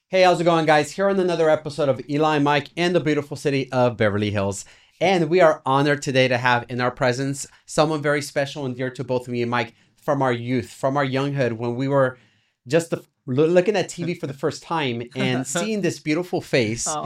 Hey, how's it going, guys? Here on another episode of Eli and Mike in the beautiful city of Beverly Hills. And we are honored today to have in our presence someone very special and dear to both of me and Mike from our youth, from our younghood, when we were just looking at TV for the first time and seeing this beautiful face of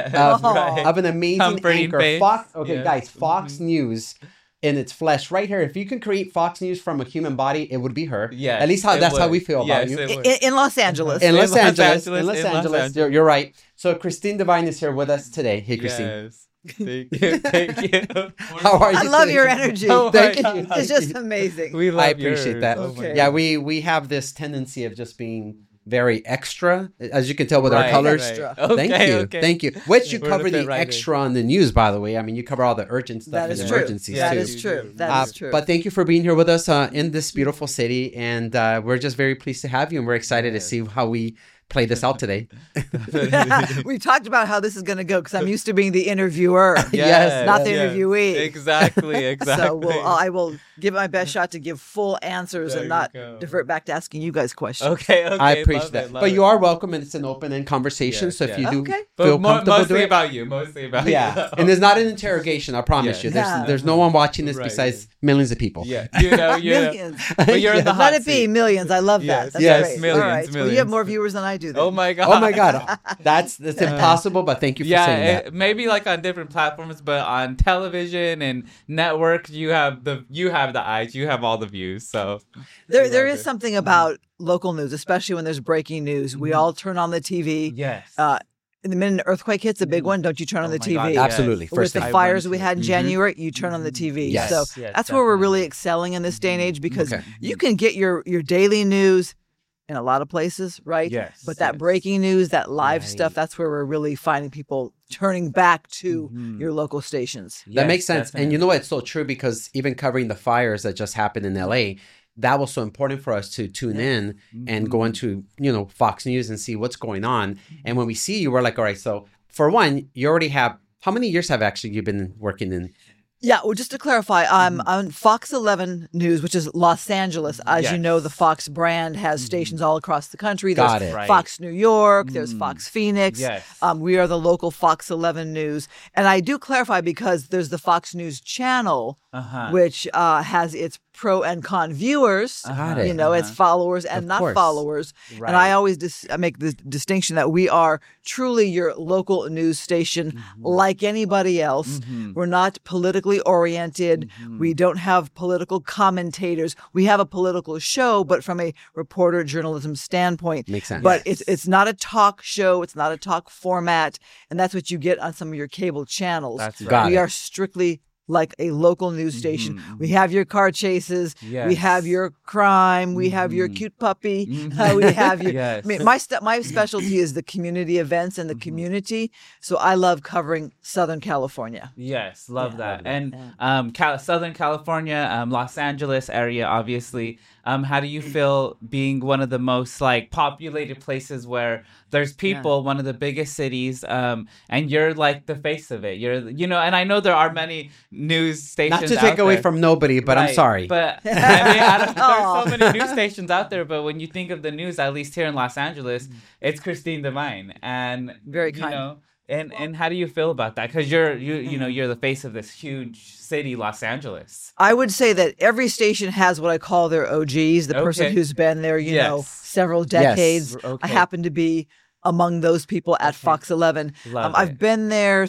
an amazing comforting anchor. face. Guys, Fox News in its flesh right here. If you can create Fox News from a human body, it would be her. Yes, at least that's how we feel about you. In Los Angeles. In Los Angeles. You're right. So Christine Devine is here with us today. Hey, Christine. Yes. Thank you. How are you? I love today? your energy. Thank you. It's just amazing. I appreciate that. Okay. Yeah, we have this tendency of just being very extra, as you can tell with our colors. Extra. Thank you. Which you We're cover gonna the fit right extra on the news, by the way. I mean, you cover all the urgent stuff That and is true. emergencies That too. is true. That is true. But thank you for being here with us in this beautiful city, and we're just very pleased to have you, and we're excited to see how we play this out today. We talked about how this is going to go because I'm used to being the interviewer, Yes, not the interviewee. Exactly. So I will give my best shot to give full answers There and not you go. divert back to asking you guys questions. Okay. I appreciate love that. it, love But it. you are welcome, and it's an open-end conversation. Yes, so if yes. you do Okay. feel But comfortable mostly doing it, about you. Mostly about you. yeah, and it's not an interrogation. I promise Yes. you. Yeah. There's no one watching this Right. besides millions of people. Yeah. You know. Millions. But you're in the hot Let it be seat. millions. I love Yes. that. That's Yes. great. Millions, All right. Well, you have millions. more viewers than I do. Then. Oh my god. Oh my God, that's impossible. But thank you for saying that. Maybe like on different platforms, but on television and network, you have the eyes, you have all the views. So There love is it. something about local news, especially when there's breaking news. We all turn on the TV. yes. In the minute an earthquake hits, a big one, don't you turn on Oh the my TV? God, Absolutely. With First the thing. fires I we went had in to- January, you turn on the TV. Yes. So Yes, that's where we're definitely. really excelling in this day and age because Okay. you can get your daily news in a lot of places, right? Yes, But that yes. breaking news, that live Right. stuff, that's where we're really finding people turning back to Mhm. your local stations. That Yes, makes sense. And you definitely. know what? It's so true because even covering the fires that just happened in LA, that was so important for us to tune in and go into, Fox News and see what's going on. And when we see you, we're like, all right, so for one, you already have, how many years have actually you been working in? Yeah, well, just to clarify, I'm on Fox 11 News, which is Los Angeles. As you know, the Fox brand has stations all across the country. There's Got it. Right. Fox New York, there's Fox Phoenix. Yes. We are the local Fox 11 News. And I do clarify because there's the Fox News channel, which has its pro and con viewers, Got it. its followers and Of not course. followers. Right. And I always I make the distinction that we are truly your local news station like anybody else. We're not politically oriented. We don't have political commentators. We have a political show, but from a reporter journalism standpoint. Makes sense. But it's not a talk show. It's not a talk format. And that's what you get on some of your cable channels. That's right. Got We it. are strictly like a local news station. We have your car chases. We Yes. have your crime. We have your cute puppy. We have your. Yes. I mean, my specialty is the community events and the community. So I love covering Southern California. Yes, love that. And Yeah. Southern California, Los Angeles area, obviously. How do you feel being one of the most like populated places where there's people, one of the biggest cities, and you're like the face of it. You're, and I know there are many news stations. Not to take out away there. from nobody, but I'm Right, sorry. But there's so many news stations out there. But when you think of the news, at least here in Los Angeles, it's Christine Devine, and Very you kind. know, and how do you feel about that? Because you're the face of this huge city, Los Angeles. I would say that every station has what I call their OGs, the person Okay. who's been there, Yes. several decades. I Okay. happen to be among those people at Fox 11. Love I've it. been there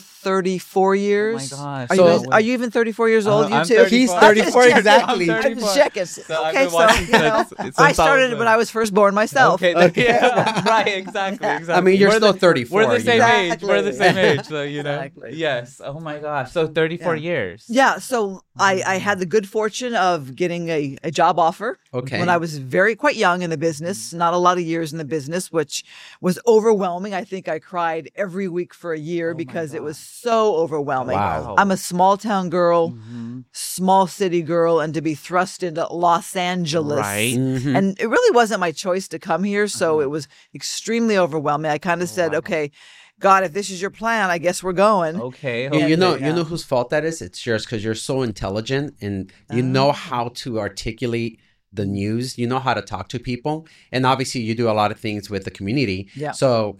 34 years. Oh my gosh. Are, So- are you even 34 years old? You I'm too? 34. He's I'm just 34 checking. exactly. I'm I'm just checking. So I've okay, been watching since I I started was it when I was first born myself. Okay. Yeah, right. Exactly. I mean, you're We're still the- 34. We're the same age. Exactly. We're the same age. So Exactly. Yes. Oh my gosh. So 34 years. Yeah, so I had the good fortune of getting a job offer Okay. when I was quite young in the business, not a lot of years in the business, which was overwhelming. I think I cried every week for a year because it was so overwhelming. Wow. I'm a small town girl, small city girl, and to be thrust into Los Angeles. Right. Mhm. And it really wasn't my choice to come here, so it was extremely overwhelming. I kind of said, okay, God, if this is your plan, I guess we're going. Okay. You know, Yeah. you know whose fault that is? It's yours because you're so intelligent and you know how to articulate the news. You know how to talk to people, and obviously you do a lot of things with the community. Yeah. So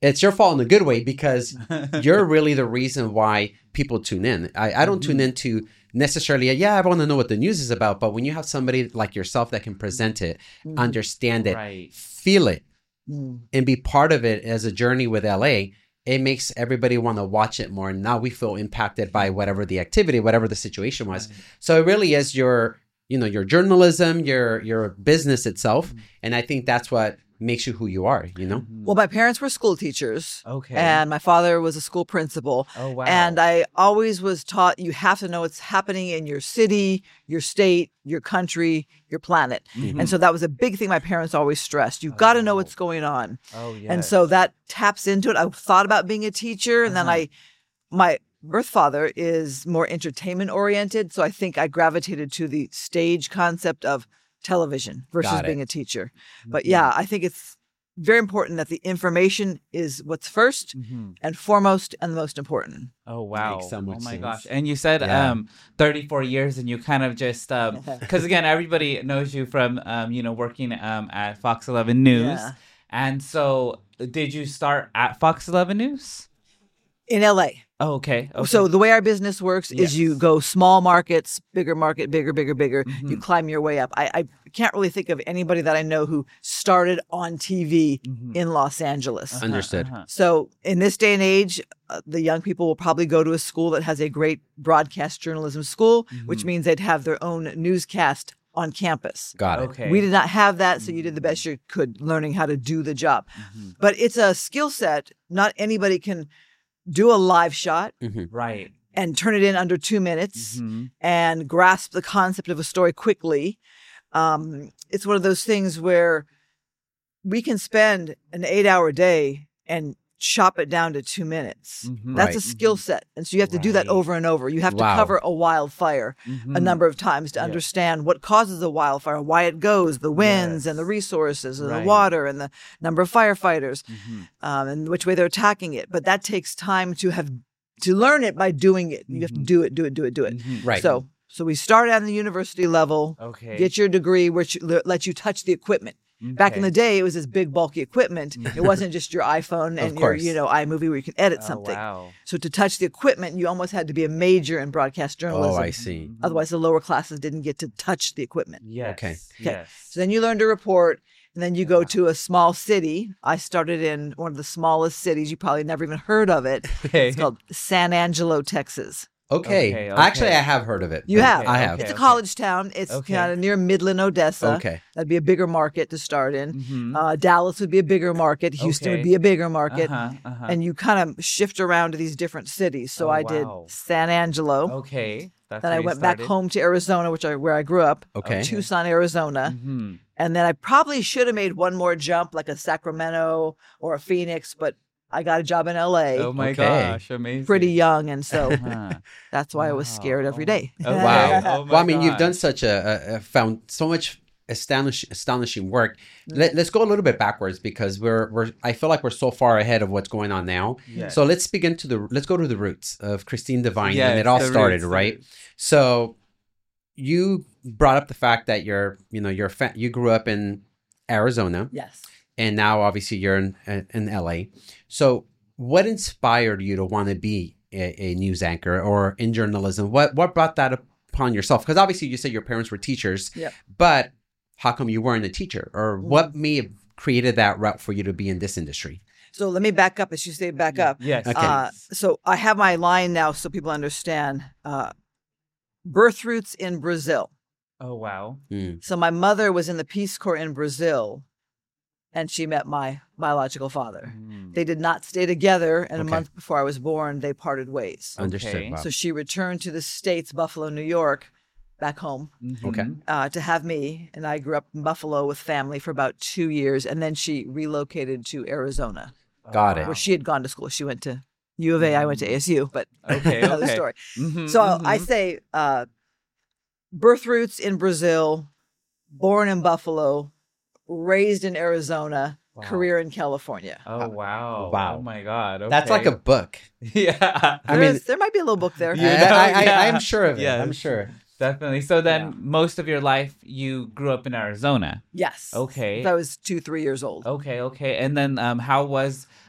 it's your fault in a good way because you're really the reason why people tune in. I don't tune in to necessarily, I want to know what the news is about. But when you have somebody like yourself that can present it, understand it, feel it, and be part of it as a journey with LA, it makes everybody want to watch it more. And now we feel impacted by whatever the activity, whatever the situation was. So it really is your journalism, your business itself. And I think that's what makes you who you are, Well, my parents were school teachers. Okay. And my father was a school principal. Oh, wow. And I always was taught you have to know what's happening in your city, your state, your country, your planet. And so that was a big thing my parents always stressed. You've got to know what's going on. Oh, yes. And so that taps into it. I thought about being a teacher, and then my birth father is more entertainment oriented. So I think I gravitated to the stage concept of television versus being a teacher. But I think it's very important that the information is what's first and foremost and the most important. Oh, wow. Makes so much my sense. gosh. And you said 34 years, and you kind of just, because again, everybody knows you from, working at Fox 11 News. Yeah. And so did you start at Fox 11 News? In LA. Oh, okay. So the way our business works is you go small markets, bigger market, bigger. You climb your way up. I can't really think of anybody that I know who started on TV in Los Angeles. Understood. So in this day and age, the young people will probably go to a school that has a great broadcast journalism school, which means they'd have their own newscast on campus. Got it. Okay. We did not have that, so you did the best you could learning how to do the job. But it's a skill set. Not anybody can do a live shot Right. and turn it in under 2 minutes and grasp the concept of a story quickly. It's one of those things where we can spend an 8-hour day and chop it down to 2 minutes. That's Right. a skill set. And so you have to do that over and over. You have to Wow. cover a wildfire a number of times to understand what causes a wildfire, why it goes, the winds and the resources and the water and the number of firefighters and which way they're attacking it. But that takes time to learn it by doing it. You have to do it. Right. So we start at the university level, Okay. get your degree, which lets you touch the equipment. Back in the day, it was this big, bulky equipment. It wasn't just your iPhone and your, iMovie where you can edit something. Wow. So to touch the equipment, you almost had to be a major in broadcast journalism. Oh, I see. Otherwise, the lower classes didn't get to touch the equipment. Yes. Okay. Yes. So then you learn to report, and then you go to a small city. I started in one of the smallest cities. You probably never even heard of it. Okay. It's called San Angelo, Texas. Okay. Okay. Actually, I have heard of it. You have? I have. It's a college town. It's kind of near Midland, Odessa. Okay. That'd be a bigger market to start in. Dallas would be a bigger market. Houston would Okay. be a bigger market. And And you kind of shift around to these different cities. So I did wow. San Angelo. okay. That's Then where I you went back started? home to Arizona, where I grew up. Okay. Tucson, Arizona. And then I probably should have made one more jump, like a Sacramento or a Phoenix, but I got a job in LA Oh my Okay. gosh, amazing. pretty young. And so Huh. that's why I was scared every day. Oh, Wow. Oh my Well, I mean, you've God. done such found so much astonishing work. Let's go a little bit backwards because I feel like we're so far ahead of what's going on now. Yes. So let's go to the roots of Christine Devine Yes, when it all the started, roots, the right? roots. So you brought up the fact that you grew up in Arizona, Yes. and now obviously you're in LA. So what inspired you to want to be a news anchor or in journalism? What brought that upon yourself? Because obviously you said your parents were teachers, but how come you weren't a teacher? Or what may have created that route for you to be in this industry? So let me back up as you say back up. Yes. Okay. So I have my line now so people understand. Birth roots in Brazil. Oh wow. So my mother was in the Peace Corps in Brazil, and she met my biological father. They did not stay together, and a Okay. month before I was born, they parted ways. Understood. Okay. Wow. So she returned to the States, Buffalo, New York, back home, Okay. to have me. And I grew up in Buffalo with family for about 2 years, and then she relocated to Arizona, Got it. where she had gone to school. She went to U of A, I went to ASU, but Okay, another okay. story. Mhm, So mhm. I say birth roots in Brazil, born in Buffalo, raised in Arizona, career in California. Oh wow. Wow. Oh my God. Okay. That's like a book. yeah. I mean, There might be a little book there. I'm sure of it. Yes. I'm sure. Definitely. So then, most of your life you grew up in Arizona. Yes. Okay. I was 2-3 years old. Okay. And then, how was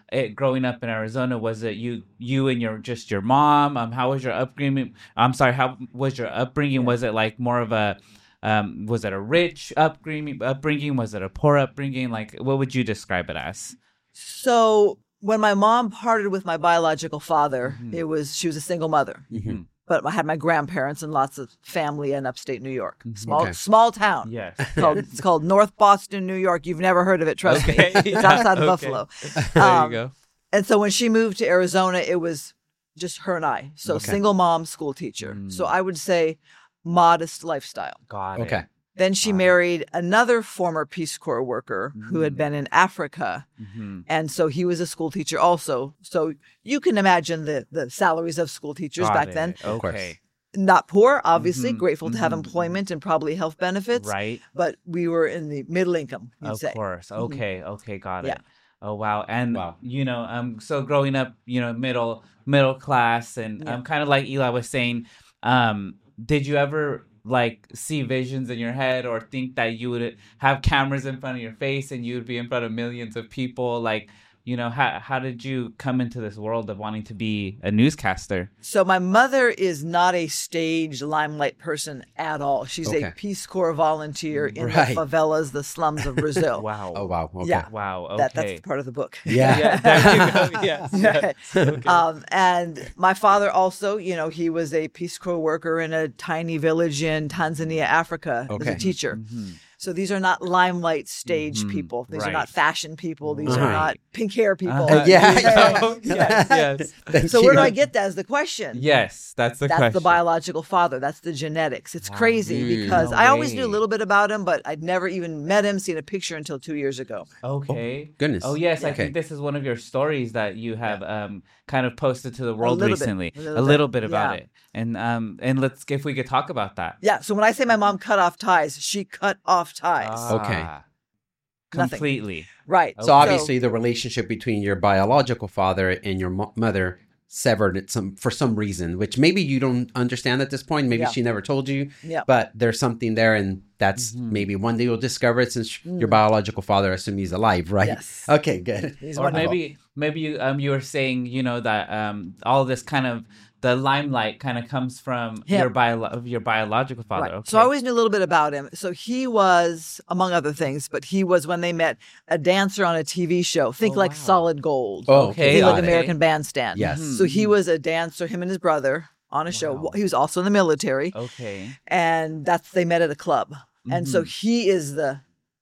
growing up in Arizona? Was it you and your mom? How was your upbringing? I'm sorry, how was your upbringing? Was it like more of a was it a rich upbringing? Was it a poor upbringing? Like, what would you describe it as? So when my mom parted with my biological father, she was a single mother. Mm-hmm. But I had my grandparents and lots of family in upstate New York. Okay. Small town. Yes. It's called North Boston, New York. You've never heard of it, trust me. It's outside of Buffalo. There you go. And so when she moved to Arizona, it was just her and I. So single mom, school teacher. So I would say modest lifestyle. Got it. Okay. Then she married another former Peace Corps worker who had been in Africa. And so he was a school teacher also. So you can imagine the salaries of school teachers back then. Okay. Not poor, obviously, grateful to have employment and probably health benefits. Right. But we were in the middle income, you'd say. Of course. Okay. Okay. Got it. Yeah. Oh wow. And so growing up, middle class, and kind of like Eli was saying, did you ever like see visions in your head or think that you would have cameras in front of your face and you would be in front of millions of people? Like, how did you come into this world of wanting to be a newscaster? So my mother is not a stage limelight person at all. She's a Peace Corps volunteer in the favelas, the slums of Brazil. Wow. Oh, wow. Okay. Yeah. Wow. Okay. That's part of the book. Yeah. There you go. Yes. Yes. Okay. And my father also, he was a Peace Corps worker in a tiny village in Tanzania, Africa, as a teacher. So these are not limelight stage people. These are not fashion people. These are not pink hair people. Yes. So where do I get that is the question. Yes, that's the question. That's the biological father. That's the genetics. It's crazy because I always knew a little bit about him, but I'd never even met him, seen a picture until 2 years ago. Okay. Oh, goodness. Oh, yes. I think this is one of your stories that you have kind of posted to the world recently. A little bit about it. And let's, if we could talk about that. Yeah. So when I say my mom cut off ties, she cut off ties. Okay. Completely. Right. So obviously the relationship between your biological father and your mother severed it for some reason, which maybe you don't understand at this point. Maybe she never told you. Yeah. But there's something there, and that's maybe one day you'll discover it since your biological father, I assume he's alive, right? Yes. Okay, good. Or maybe you were saying, that all this kind of the limelight kind of comes from your biological father. Right. Okay. So I always knew a little bit about him. So he was, among other things, but he was, when they met, a dancer on a TV show. Think like Solid Gold. Oh, okay. Think like American Bandstand. Yes. So he was a dancer, him and his brother, on a show. He was also in the military. Okay. And they met at a club. And so he is the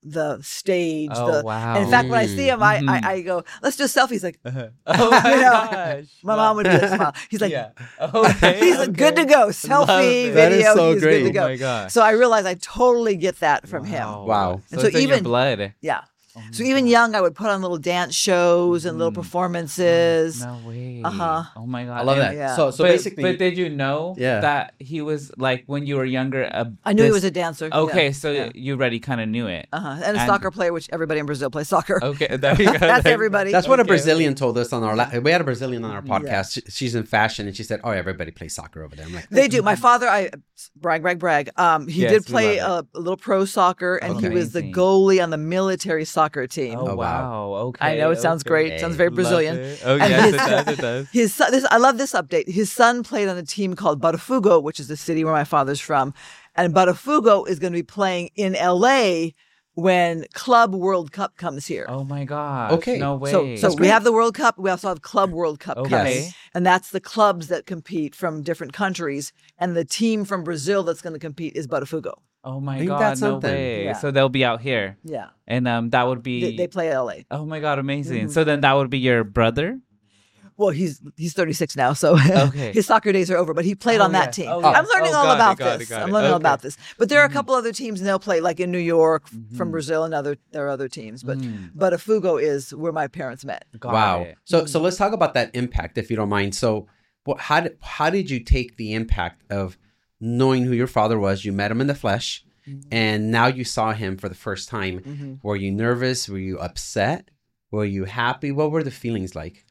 stage. Wow. And in fact, when I see him, I go, let's do a selfie. He's like, oh my gosh. My mom would do a smile. He's like, okay, he's good to go. Selfie, that video, is so he's great. good to go. Oh my gosh. So I realized I totally get that from him. Wow. And so it's in your blood. Yeah. So even young, I would put on little dance shows and little performances. No way. Oh my God. I love that. Yeah. So basically, but did you know that he was like when you were younger? I knew he was a dancer. Okay, so you already kind of knew it. And a soccer player, which everybody in Brazil plays soccer. Okay, there you go. That's everybody. That's what a Brazilian told us on our. We had a Brazilian on our podcast. She's in fashion, and she said, "Oh, everybody plays soccer over there." I'm like, they do. My father, brag. He did play a little pro soccer, and he was the goalie on the military soccer team. Oh, wow. Okay. I know it sounds great. Sounds very Brazilian. Oh, yes, it does. His son, I love this update. His son played on a team called Botafogo, which is the city where my father's from. And Botafogo is going to be playing in LA when Club World Cup comes here. Oh my gosh. Okay. No way. So we have the World Cup. We also have Club World Cup coming. Yes. And that's the clubs that compete from different countries. And the team from Brazil that's going to compete is Botafogo. Oh my Ain't God, that no something? way. Yeah. So they'll be out here. Yeah. And that would be... They play LA. Oh my God, amazing. So then that would be your brother? Well, he's 36 now, so his soccer days are over. But he played on that team. Oh, yes. I'm learning all about this. Got it. I'm learning all about this. But there are a couple other teams, and they'll play like in New York from Brazil, and there are other teams. But Botafogo is where my parents met. Wow. So let's talk about that impact, if you don't mind. So, how did you take the impact of knowing who your father was? You met him in the flesh, and now you saw him for the first time. Were you nervous? Were you upset? Were you happy? What were the feelings like?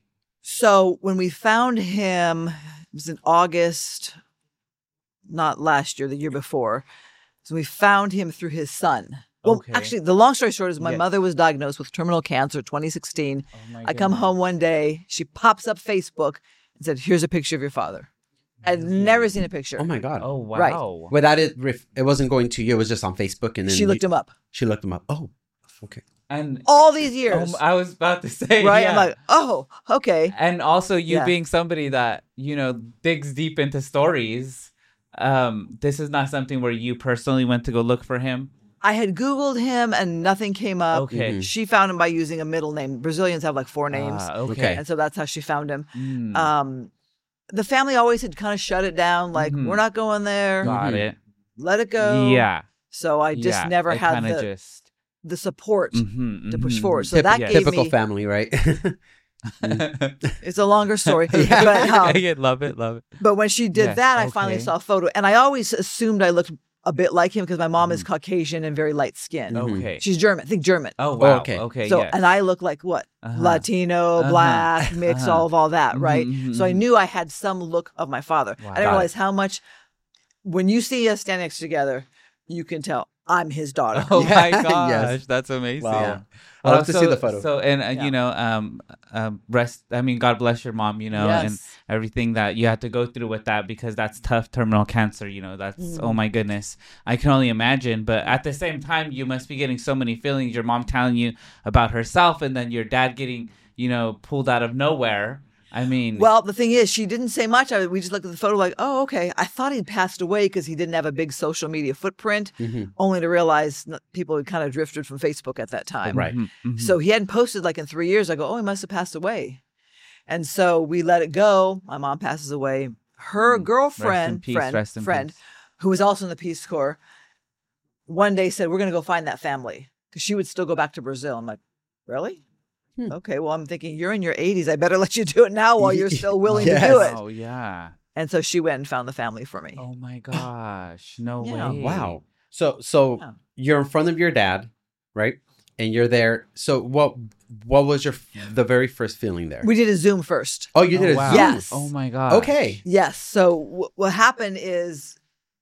So when we found him, it was in August, not last year, the year before. So we found him through his son. Well, Okay. actually, the long story short is my Yeah. mother was diagnosed with terminal cancer 2016. Oh my I come goodness. home one day, she pops up Facebook and said, "Here's a picture of your father." I'd never seen a picture. Oh my God. Oh wow. Right. Without it, it wasn't going to you. It was just on Facebook, and then She looked him up She looked him up. Oh, okay. And all these years. I was about to say, Right? yeah. I'm like, oh, okay. And also you Yeah. being somebody that, digs deep into stories, this is not something where you personally went to go look for him. I had Googled him and nothing came up. Okay. She found him by using a middle name. Brazilians have like 4 names. Okay. Okay. And so that's how she found him. Mm, The family always had kind of shut it down. Like, Mhm. we're not going there. got it. Let it go. Yeah. So I just yeah. never It had kinda the, just the support mhm, to push mhm, forward. mhm. So that Yeah. gave Typical me, family, right? it's a longer story. Yeah. But, Love it. but when she did Yes, that, I finally okay. saw a photo. And I always assumed I looked a bit like him because my mom is Caucasian and very light skinned. Mhm. Okay. She's German. Think German. Oh wow. okay. Okay. So, yes. and I look like what? Uh-huh. Latino, Uh-huh. black, mix, Uh-huh. all that, Mhm, right? mhm, So I mhm. knew I had some look of my father. Wow. I Got didn't it. realize how much, when you see us standing next to together, you can tell I'm his daughter. Oh my Yes. gosh, that's amazing. Wow. Yeah. I'll have to see the photo. So, and Yeah. rest. I mean, God bless your mom. And Yes. everything that you had to go through with that, because that's tough. Terminal cancer. That's oh my goodness. I can only imagine. But at the same time, you must be getting so many feelings. Your mom telling you about herself, and then your dad getting pulled out of nowhere. I mean, Well, the thing is, she didn't say much. We just looked at the photo like, oh, okay. I thought he'd passed away because he didn't have a big social media footprint, only to realize people had kind of drifted from Facebook at that time. Right. mhm, mhm. So he hadn't posted like in 3 years. I go, oh, he must have passed away. And so we let it go. My mom passes away. Her girlfriend, peace, rest in friend, peace. who was also in the Peace Corps, one day said, we're going to go find that family because she would still go back to Brazil. I'm like, really? Okay, well, I'm thinking you're in your 80s. I better let you do it now while you're still willing to do Yes. it. Oh yeah. And so she went and found the family for me. Oh my gosh. No Yeah. way. Wow. So Yeah. you're in front of your dad, right? And you're there. So what was the very first feeling there? We did a Zoom first. Oh, you did a wow. Zoom. Yes. Oh my god. Okay. Yes. So what happened is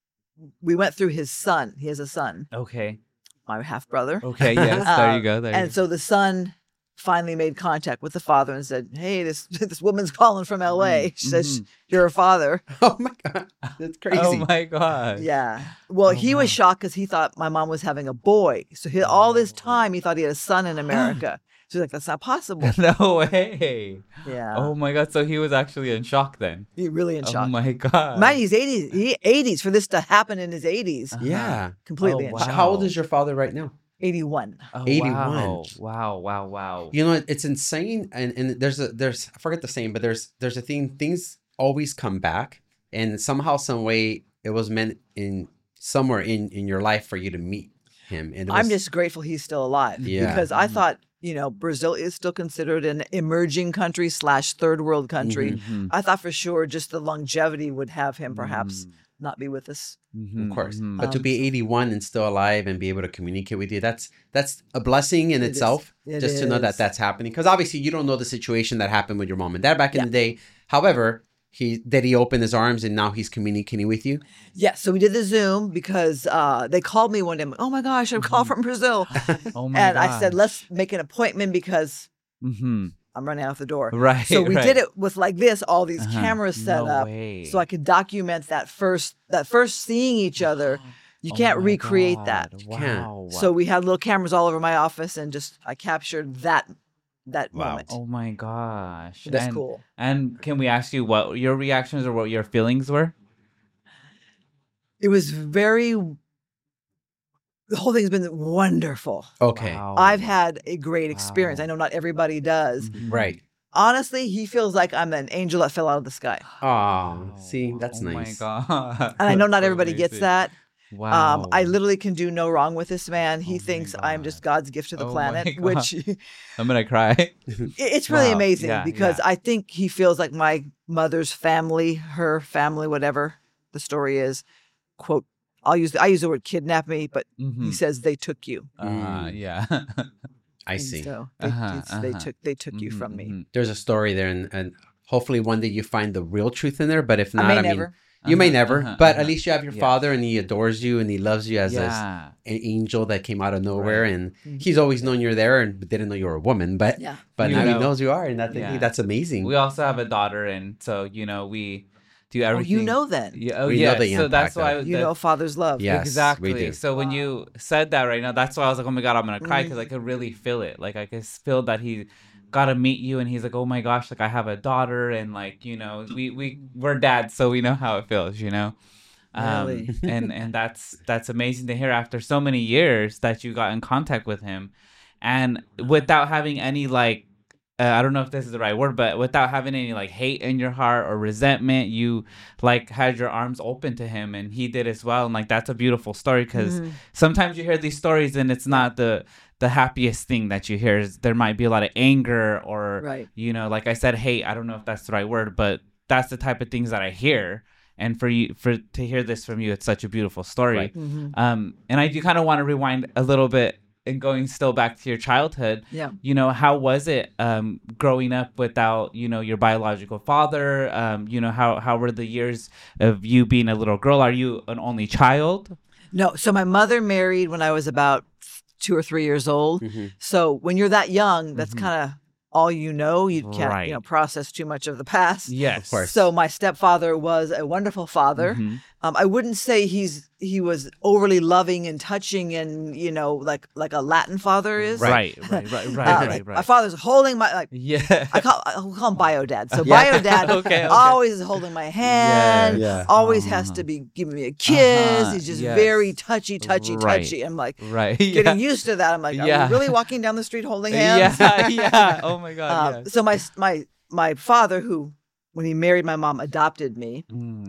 we went through his son. He has a son, Okay. my half brother. Okay. Yes. There you go. There. And so the son finally made contact with the father and said, "Hey, this woman's calling from L.A. She says you're her father." Oh my God. That's crazy. Oh my god. Yeah. Well, he was shocked because he thought my mom was having a boy. So all this time he thought he had a son in America. So he's like, "That's not possible." No way. Yeah. Oh my god. So he was actually in shock then. He's really in Oh shock. my god. Man, he's 80s. 80s for this to happen in his 80s. Yeah. Completely Oh, in wow. shock. How old is your father right now? 81. Oh, 81. Wow. You know, it's insane. And there's I forget the saying, but there's a thing, things always come back. And somehow, some way, it was meant somewhere in your life for you to meet him. And I'm just grateful he's still alive. Yeah. Because I thought, Brazil is still considered an emerging country / third world country. Mhm. I thought for sure just the longevity would have him perhaps not be with us. Of course. Mhm. But to be 81 and still alive and be able to communicate with you, that's a blessing in It itself. is. It Just to know that is. that's happening. Because obviously you don't know the situation that happened with your mom and dad back in Yeah. the day. However, he opened his arms and now he's communicating with you. Yeah, so we did the Zoom because they called me one day. I'm like, oh my gosh, I'm called from Brazil. Oh my And god. I said, let's make an appointment because Mm-hmm. I'm running out the door. Right. So we right. did it with like this, all these Uh-huh. cameras set No up, way. so I could document that first seeing each other. You Oh can't my recreate God. that. Wow. So we had little cameras all over my office, and I captured that Wow. moment. Oh my gosh. That's And- cool. And can we ask you what your reactions or what your feelings were? It was the whole thing's been wonderful. Okay. Wow. I've had a great experience. Wow. I know not everybody does. Mhm. Right. Honestly, he feels like I'm an angel that fell out of the sky. Oh, see, that's oh nice. my god. And I know not That's everybody gets amazing. that. Wow. I literally can do no wrong with this man. He Oh my thinks I'm just God's gift to the Oh my planet, God. which I'm gonna cry. it's really Wow. amazing Yeah, because yeah. I think he feels like my mother's family, her family, whatever the story is. Quote, I use the word kidnap me, but he Mhm. says they took you. Yeah. I And see. So Uh-huh, they uh-huh. took you from me. Mhm. There's a story there, and hopefully one day you find the real truth in there. But if I not, may I mean, never. You may never, but at least you have your Yes. father, and he adores you, and he loves you as Yeah. an angel that came out of nowhere, Right. and he's always known you're there, and didn't know you were a woman, but Yeah. but You now know. he knows you are, and I think Yeah. that's amazing. We also have a daughter, and so we do Oh, everything. you know then. Yeah. Oh, We know yes. the So that's impact of- why You know father's love. Yeah. Yes, exactly. we do. So when you said that right now, that's why I was like, oh my god, I'm gonna cry because Mm. I could really feel it. Like I could feel that he got to meet you, and he's like, oh my gosh, like I have a daughter, and like we're dads, so we know how it feels, Really? and that's amazing to hear after so many years that you got in contact with him, and without having any like. I don't know if this is the right word, but without having any like hate in your heart or resentment, you like had your arms open to him, and he did as well. And like that's a beautiful story because sometimes you hear these stories and it's not the happiest thing that you hear. There might be a lot of anger or Right. like I said, hate. I don't know if that's the right word, but that's the type of things that I hear. And to hear this from you, it's such a beautiful story. Right. And I do kind of want to rewind a little bit. And going still back to your childhood, Yeah. How was it growing up without, your biological father? How were the years of you being a little girl? Are you an only child? No. So my mother married when I was about 2 or 3 years old. So when you're that young, that's kind of all you know. You can't, Right. Process too much of the past. Yes. Of course. So my stepfather was a wonderful father. I wouldn't say he was overly loving and touching and like a Latin father is. Right. My father's holding my Yeah. I call him bio dad. So Yeah. bio dad Okay. always is holding my hand. Yeah. Always has to be giving me a kiss. He's just Yes. very touchy. Right. I'm like Right. getting used to that. I'm like, Yeah. are we really walking down the street holding hands? Yeah. Oh my God. Yes. So my father, who when he married my mom, adopted me.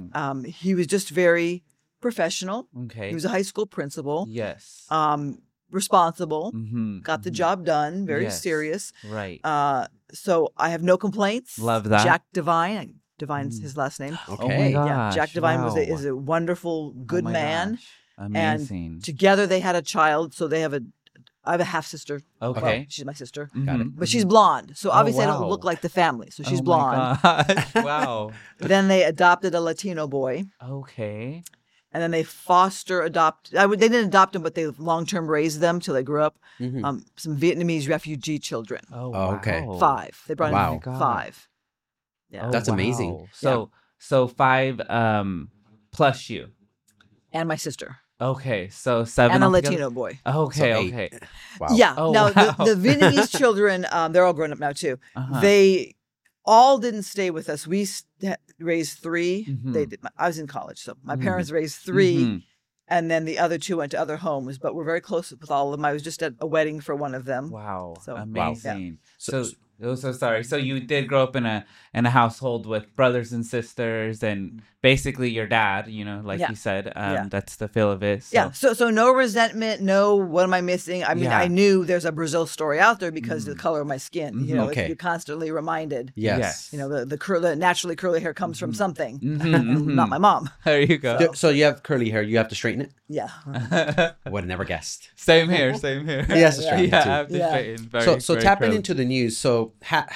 He was just very professional. Okay. He was a high school principal. Yes. Responsible. Mm-hmm. Got the job done. Very Yes. serious. Right. So I have no complaints. Love that. Jack Devine. Divine's his last name. Oh my Okay. gosh. Yeah, Jack Devine wow. is a wonderful, good Oh my man. gosh. Amazing. And together they had a child. So I have a half sister. Okay. Well, she's my sister, Got it. Mhm. but she's blonde. So obviously I wow. don't look like the family. So she's Oh my blonde. gosh. Wow. Then they adopted a Latino boy. Okay. And then they they didn't adopt them, but they long-term raised them till they grew up. Mhm. Some Vietnamese refugee children. Oh, Oh, okay. wow. 5. They brought Wow. in 5. Yeah. Oh, That's amazing. wow. So 5 plus you. And my sister. Okay. So 7 And a altogether? Latino boy. Okay. So 8. Okay. Wow. Yeah. Oh, now, wow. the Vietnamese children, they're all grown up now too. Uh-huh. They all didn't stay with us. We raised 3. Mhm. They did. I was in college, so my parents raised 3. Mhm. And then the other 2 went to other homes, but we're very close with all of them. I was just at a wedding for one of them. Wow. So- Amazing. So- So sorry. So you did grow up in a household with brothers and sisters, and basically your dad. Like Yeah. you said, Yeah. that's the feel of it. So. Yeah. So no resentment. No, what am I missing? I mean, Yeah. I knew there's a Brazil story out there because of the color of my skin. Okay. You're constantly reminded. Yes. The naturally curly hair comes from something. Mhm, Not my mom. There you go. So you have curly hair. You have to straighten it. Yeah. I would have never guessed. Same here. Same here. He has to straighten Yeah, it too. I have to Yeah. straighten. Very, So very tapping curly. into the news. So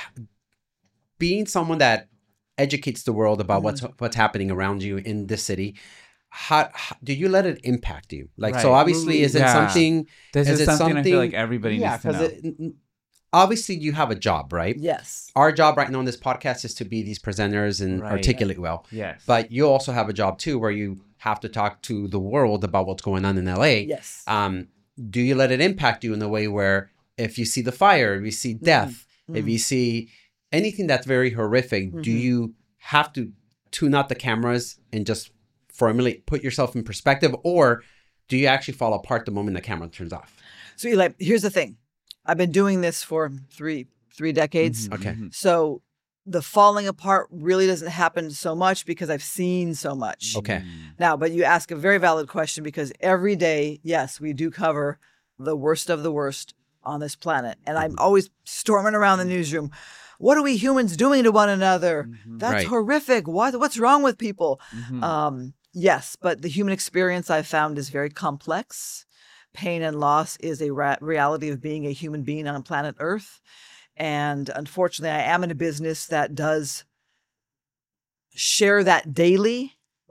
being someone that educates the world about what's happening around you in this city, how do you let it impact you? Like, so Right. obviously, is it Yeah. something? This is it something I feel like everybody yeah, needs to know. because obviously you have a job, right? Yes. Our job right now on this podcast is to be these presenters and Right. articulate well. Yes. But you also have a job too, where you have to talk to the world about what's going on in LA. Yes. Do you let it impact you in a way where if you see the fire, if you see death, if you see anything that's very horrific, do you have to tune out the cameras and just put yourself in perspective, or do you actually fall apart the moment the camera turns off? So Eli, here's the thing. I've been doing this for three decades. Mhm, Okay. mhm. So the falling apart really doesn't happen so much because I've seen so much. Okay. Now, but you ask a very valid question because every day, yes, we do cover the worst of the worst on this planet. And I'm always storming around the newsroom. What are we humans doing to one another? That's Right. horrific. What's wrong with people? Mhm. Yes, but the human experience I've found is very complex. Pain and loss is a reality of being a human being on planet Earth. And unfortunately, I am in a business that does share that daily,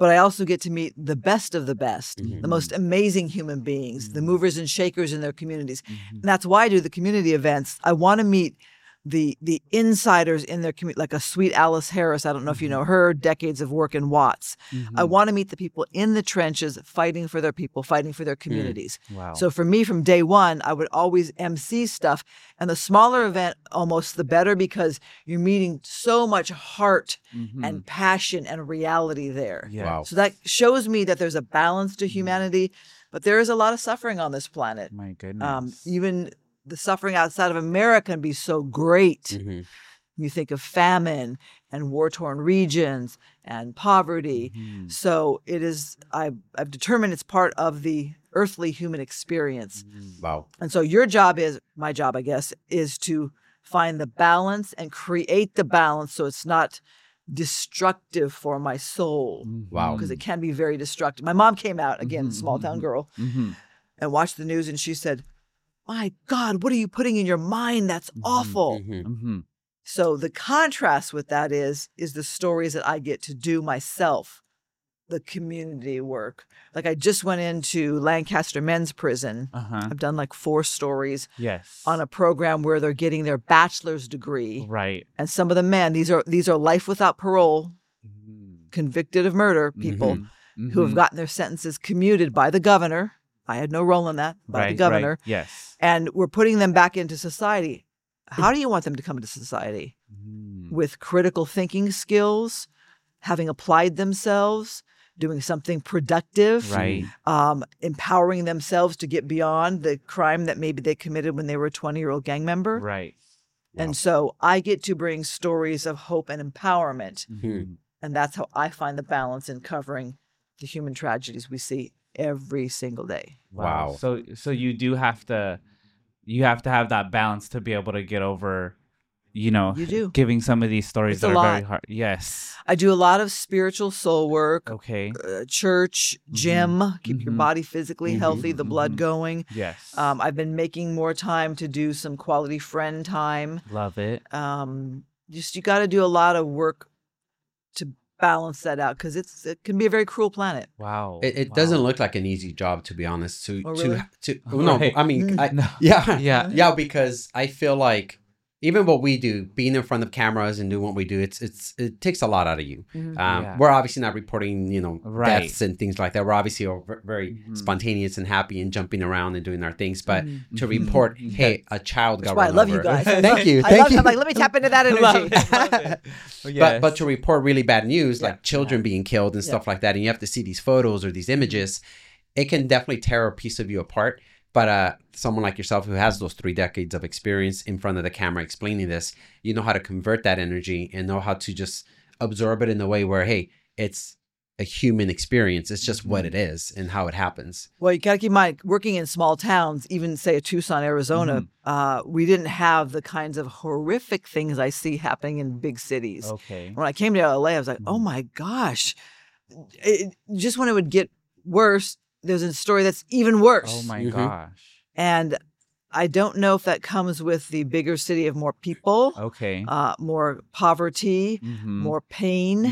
but I also get to meet the best of the best, Mhm. the most amazing human beings, the movers and shakers in their communities. Mhm. And that's why I do the community events. I want to meet the insiders in their community, like a sweet Alice Harris. I don't know if you know her, decades of work in Watts. I want to meet the people in the trenches fighting for their people, fighting for their communities. Wow. So for me, from day one, I would always MC stuff. And the smaller event, almost the better, because you're meeting so much heart and passion and reality there. Yeah. Wow. So that shows me that there's a balance to humanity, but there is a lot of suffering on this planet. My goodness. Even the suffering outside of America can be so great. Mhm. You think of famine and war-torn regions and poverty. Mhm. So it is, I've determined it's part of the earthly human experience. Wow. And so your job is, my job, I guess, is to find the balance and create the balance so it's not destructive for my soul. Wow. Because it can be very destructive. My mom came out, again, small town girl, Mhm. and watched the news, and she said, "My God, what are you putting in your mind? That's awful." Mhm. Mhm. So the contrast with that is the stories that I get to do myself, the community work. Like I just went into Lancaster Men's Prison. Uh-huh. I've done like 4 stories Yes. on a program where they're getting their bachelor's degree. Right. And some of the men, these are life without parole, convicted of murder people who have gotten their sentences commuted by the governor. I had no role in that, by the governor. Right. Yes. And we're putting them back into society. How do you want them to come into society? Mm. With critical thinking skills, having applied themselves, doing something productive, Right. empowering themselves to get beyond the crime that maybe they committed when they were a 20-year-old gang member. Right. And so I get to bring stories of hope and empowerment. Mhm. And that's how I find the balance in covering the human tragedies we see every single day. Wow. So you do have to have that balance to be able to get over, you know, You do. giving some of these stories It's that a are very lot. hard. Yes. I do a lot of spiritual soul work, Okay. church, gym, keep your Mhm. body physically healthy, the blood going. Yes. I've been making more time to do some quality friend time. Love it. Just you got to do a lot of work to balance that out because it can be a very cruel planet. Wow. It doesn't look like an easy job, to be honest. Oh, really? No, Right. I mean, No. yeah, Yeah. yeah, because I feel like even what we do, being in front of cameras and doing what we do, it takes a lot out of you. Yeah. We're obviously not reporting, Right. deaths and things like that. We're obviously all very spontaneous and happy and jumping around and doing our things. But to report, hey, a child That's got why I run love over. you guys. Thank you, I thank love, you. I'm like, let me tap into that Love energy. it. Love it. Yes. But to report really bad news, Yeah. like children being killed and stuff like that, and you have to see these photos or these images, it can definitely tear a piece of you apart. But someone like yourself who has those 3 decades of experience in front of the camera explaining this, you know how to convert that energy and know how to just absorb it in a way where, hey, it's a human experience. It's just what it is and how it happens. Well, you got to keep in mind, working in small towns, even say Tucson, Arizona, we didn't have the kinds of horrific things I see happening in big cities. Okay. When I came to LA, I was like, oh my gosh. Just when it would get worse, there's a story that's even worse. Oh my Mhm. gosh. And I don't know if that comes with the bigger city of more people, Okay. more poverty, Mhm. more pain.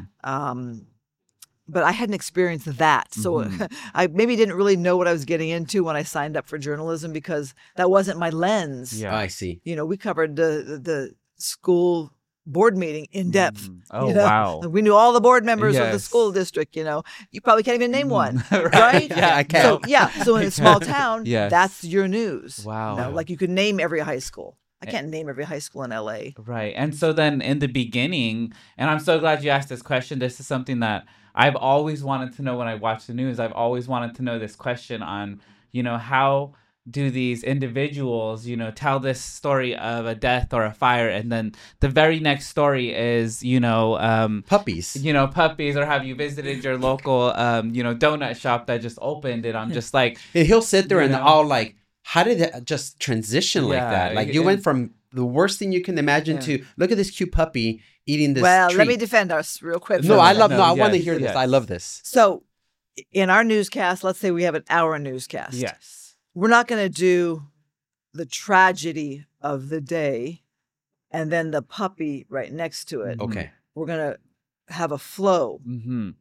Mm. But I hadn't experienced that. So I maybe didn't really know what I was getting into when I signed up for journalism because that wasn't my lens. Yeah. I see. You know, we covered the school board meeting in depth. Oh, you know? wow. We knew all the board members of the Yes. school district, you know. You probably can't even name one, Right. right? Yeah, I can. So, so in a small town, Yes. that's your news. Wow. You know, like you could name every high school. I can't name every high school in LA. Right. And so then in the beginning, and I'm so glad you asked this question. This is something that I've always wanted to know when I watch the news. I've always wanted to know this question on, how do these individuals, tell this story of a death or a fire, and then the very next story is, Puppies. puppies, or have you visited your local, donut shop that just opened? And I'm just like, And he'll sit there and know? all like, how did it just transition like Yeah, that? Like you went from the worst thing you can imagine to look at this cute puppy eating this Well, treat. let me defend us real quick. No, for a I minute. love. No, I want to yes, hear this. yes. I love this. So in our newscast, let's say we have an hour newscast. yes. We're not going to do the tragedy of the day and then the puppy right next to it. Okay. We're going to have a flow. Mm-hmm.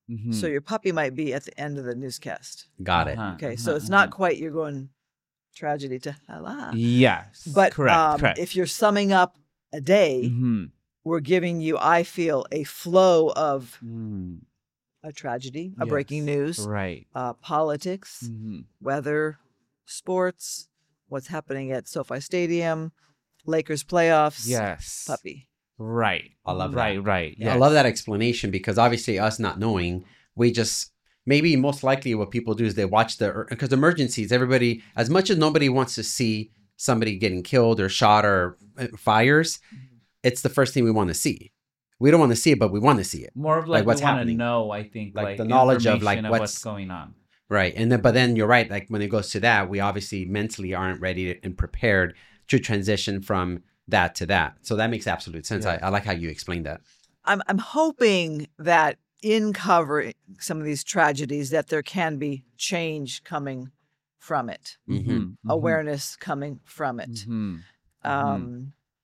Mhm. So your puppy might be at the end of the newscast. Got it. Uh-huh, Okay, uh-huh, so it's not quite you're going tragedy to Allah. Yes. But correct. if you're summing up a day, Mhm. we're giving you, I feel, a flow of Mm. a tragedy, a breaking Yes. news, Right. politics, Mhm. weather, sports, what's happening at SoFi Stadium, Lakers playoffs, Yes. puppy. Right. I love Right. that. Right. I love that explanation because obviously us not knowing, we just maybe most likely what people do is they watch because emergencies, everybody, as much as nobody wants to see somebody getting killed or shot or fires, it's the first thing we want to see. We don't want to see it, but we want to see it. More of like what's we want to happening. know, I think, Like like the knowledge of, like, information what's what's going on. Right. And then, but then you're right. Like when it goes to that, we obviously mentally aren't ready and prepared to transition from that to that. So that makes absolute sense. Yeah. I like how you explained that. I'm hoping that in covering some of these tragedies that there can be change coming from it, Mhm. awareness coming from it. Mhm.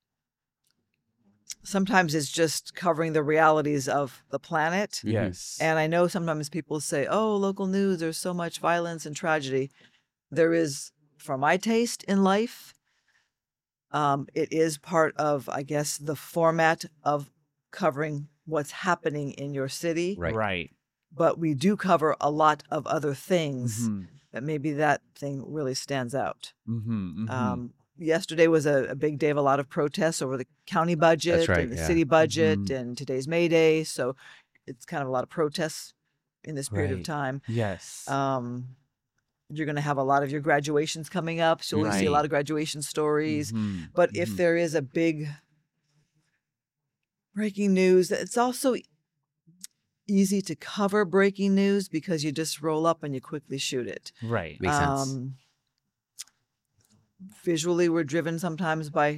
Sometimes it's just covering the realities of the planet. Yes. And I know sometimes people say, oh, local news, there's so much violence and tragedy. There is, for my taste in life, it is part of, I guess, the format of covering what's happening in your city. Right. Right. But we do cover a lot of other things Mhm. that maybe that thing really stands out. Mhm. Mhm. Yesterday was a big day of a lot of protests over the county budget That's right, and the yeah. city budget, Mhm. and today's May Day. So it's kind of a lot of protests in this period of Right. time. Yes. You're going to have a lot of your graduations coming up. So we see a Right. lot of graduation stories. Mhm. But if Mhm. there is a big breaking news, it's also easy to cover breaking news because you just roll up and you quickly shoot it. Right. Makes sense. Visually, we're driven sometimes by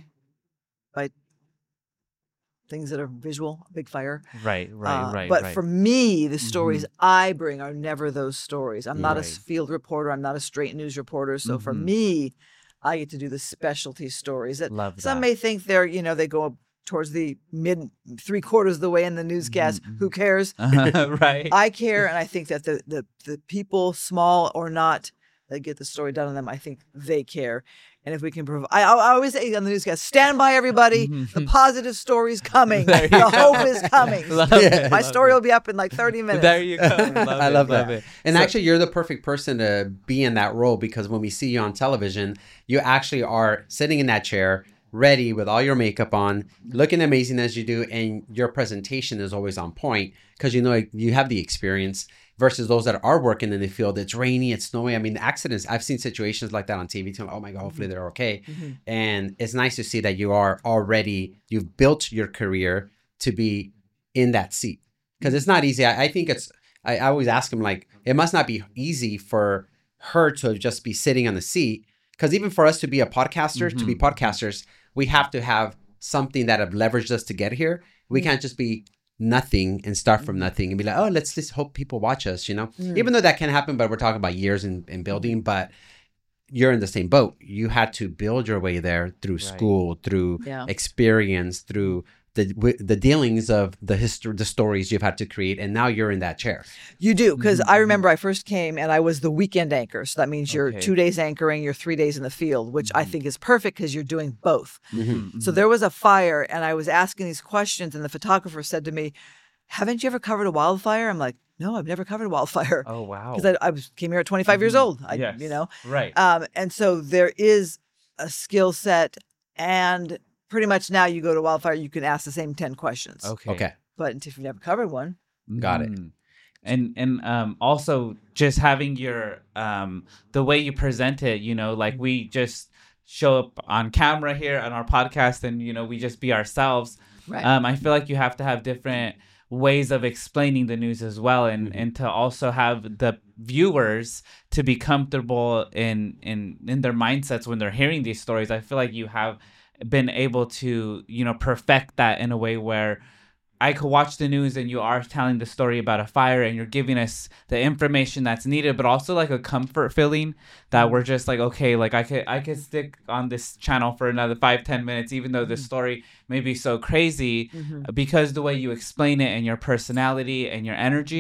things that are visual, big fire. Right. Right. But right. for me, the stories I bring are never those stories. I'm not a Right. field reporter. I'm not a straight news reporter. So for Mhm. me, I get to do the specialty stories that Love some that. may think they're, they go towards the mid 3/4 of the way in the newscast. Who cares? Right. I care, and I think that the people, small or not, that get the story done on them, I think they care. And if we can provide, I always say on the newscast, stand by, everybody. The positive story's coming. There you The go. hope is coming. Love Yeah. it, My love story it. will be up in like 30 minutes. There you go. I love that. It. And So- actually, you're the perfect person to be in that role because when we see you on television, you actually are sitting in that chair, ready with all your makeup on, looking amazing as you do, and your presentation is always on point because you have the experience versus those that are working in the field. It's rainy, it's snowy. I mean, accidents. I've seen situations like that on TV too. Oh my God, hopefully they're okay. And it's nice to see that you've built your career to be in that seat because it's not easy. I think I always ask him, like, it must not be easy for her to just be sitting on the seat. Because even for us to be a podcaster, to be podcasters, we have to have something that have leveraged us to get here. We can't just be nothing and start from nothing and be like, oh, let's just hope people watch us, Even though that can happen, but we're talking about years in building. But you're in the same boat. You had to build your way there through school, through experience, through the dealings of the history, the stories you've had to create, and now you're in that chair. You do, because I remember I first came and I was the weekend anchor. So that means you're Okay. 2 days anchoring, you're 3 days in the field, which I think is perfect because you're doing both. Mm-hmm. So there was a fire and I was asking these questions and the photographer said to me, haven't you ever covered a wildfire? I'm like, no, I've never covered a wildfire. Oh wow. Because came here at 25 years old. Yes. Right. And so there is a skill set, and pretty much now you go to wildfire, you can ask the same 10 questions. Okay. But if you've never covered one, Got it. Mhm. And also just having your the way you present it, like we just show up on camera here on our podcast and we just be ourselves. Right. I feel like you have to have different ways of explaining the news as well, and to also have the viewers to be comfortable in their mindsets when they're hearing these stories. I feel like you have been able to perfect that in a way where I could watch the news and you are telling the story about a fire and you're giving us the information that's needed, but also like a comfort feeling that we're just like, okay, like I could stick on this channel for another 5-10 minutes, even though the story may be so crazy, because the way you explain it and your personality and your energy,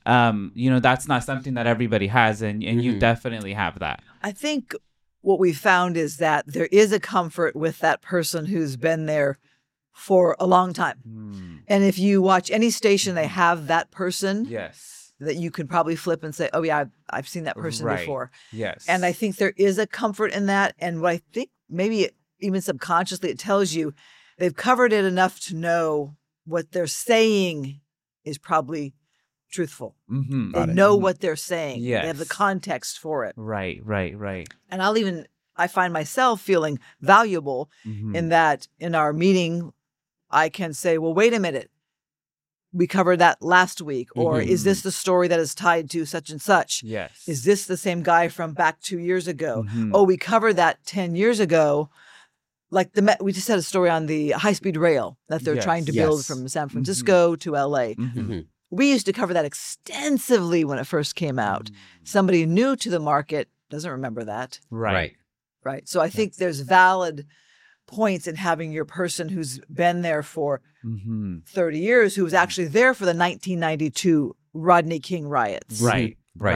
that's not something that everybody has, and you definitely have that. I think what we found is that there is a comfort with that person who's been there for a long time. And if you watch any station, they have that person Yes. that you can probably flip and say, oh, yeah, I've seen that person before. Yes. And I think there is a comfort in that. And what I think maybe even subconsciously it tells you they've covered it enough to know what they're saying is probably truthful. They know what they're saying. Yes. They have the context for it. Right. And I find myself feeling valuable in that in our meeting, I can say, well, wait a minute. We covered that last week. Or is this the story that is tied to such and such? Yes. Is this the same guy from back 2 years ago? Oh, we covered that 10 years ago. Like we just had a story on the high-speed rail that they're trying to build from San Francisco to LA. We used to cover that extensively when it first came out. Somebody new to the market doesn't remember that. Right. So I think there's valid points in having your person who's been there for 30 years, who was actually there for the 1992 Rodney King riots. Right.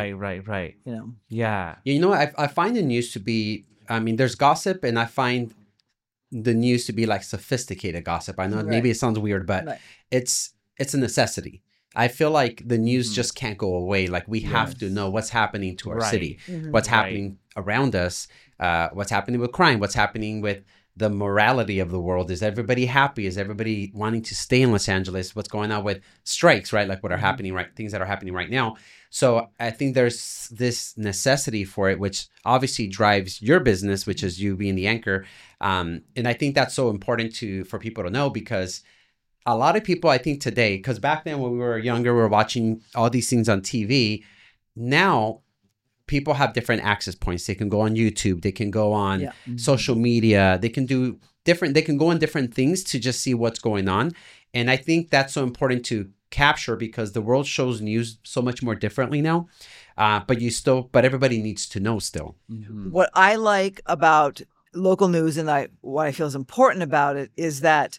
Yeah. I find the news to be, there's gossip, and I find the news to be like sophisticated gossip. I know maybe it sounds weird, but it's a necessity. I feel like the news just can't go away. Like we have to know what's happening to our city, what's happening around us, what's happening with crime, what's happening with the morality of the world. Is everybody happy? Is everybody wanting to stay in Los Angeles? What's going on with strikes, right? Like what are happening, things that are happening right now. So I think there's this necessity for it, which obviously drives your business, which is you being the anchor. And I think that's so important for people to know, because a lot of people, I think today, because back then when we were younger, we were watching all these things on TV. Now, people have different access points. They can go on YouTube. They can go on social media. They can go on different things to just see what's going on. And I think that's so important to capture, because the world shows news so much more differently now. But everybody needs to know still. What I like about local news, and what I feel is important about it, is that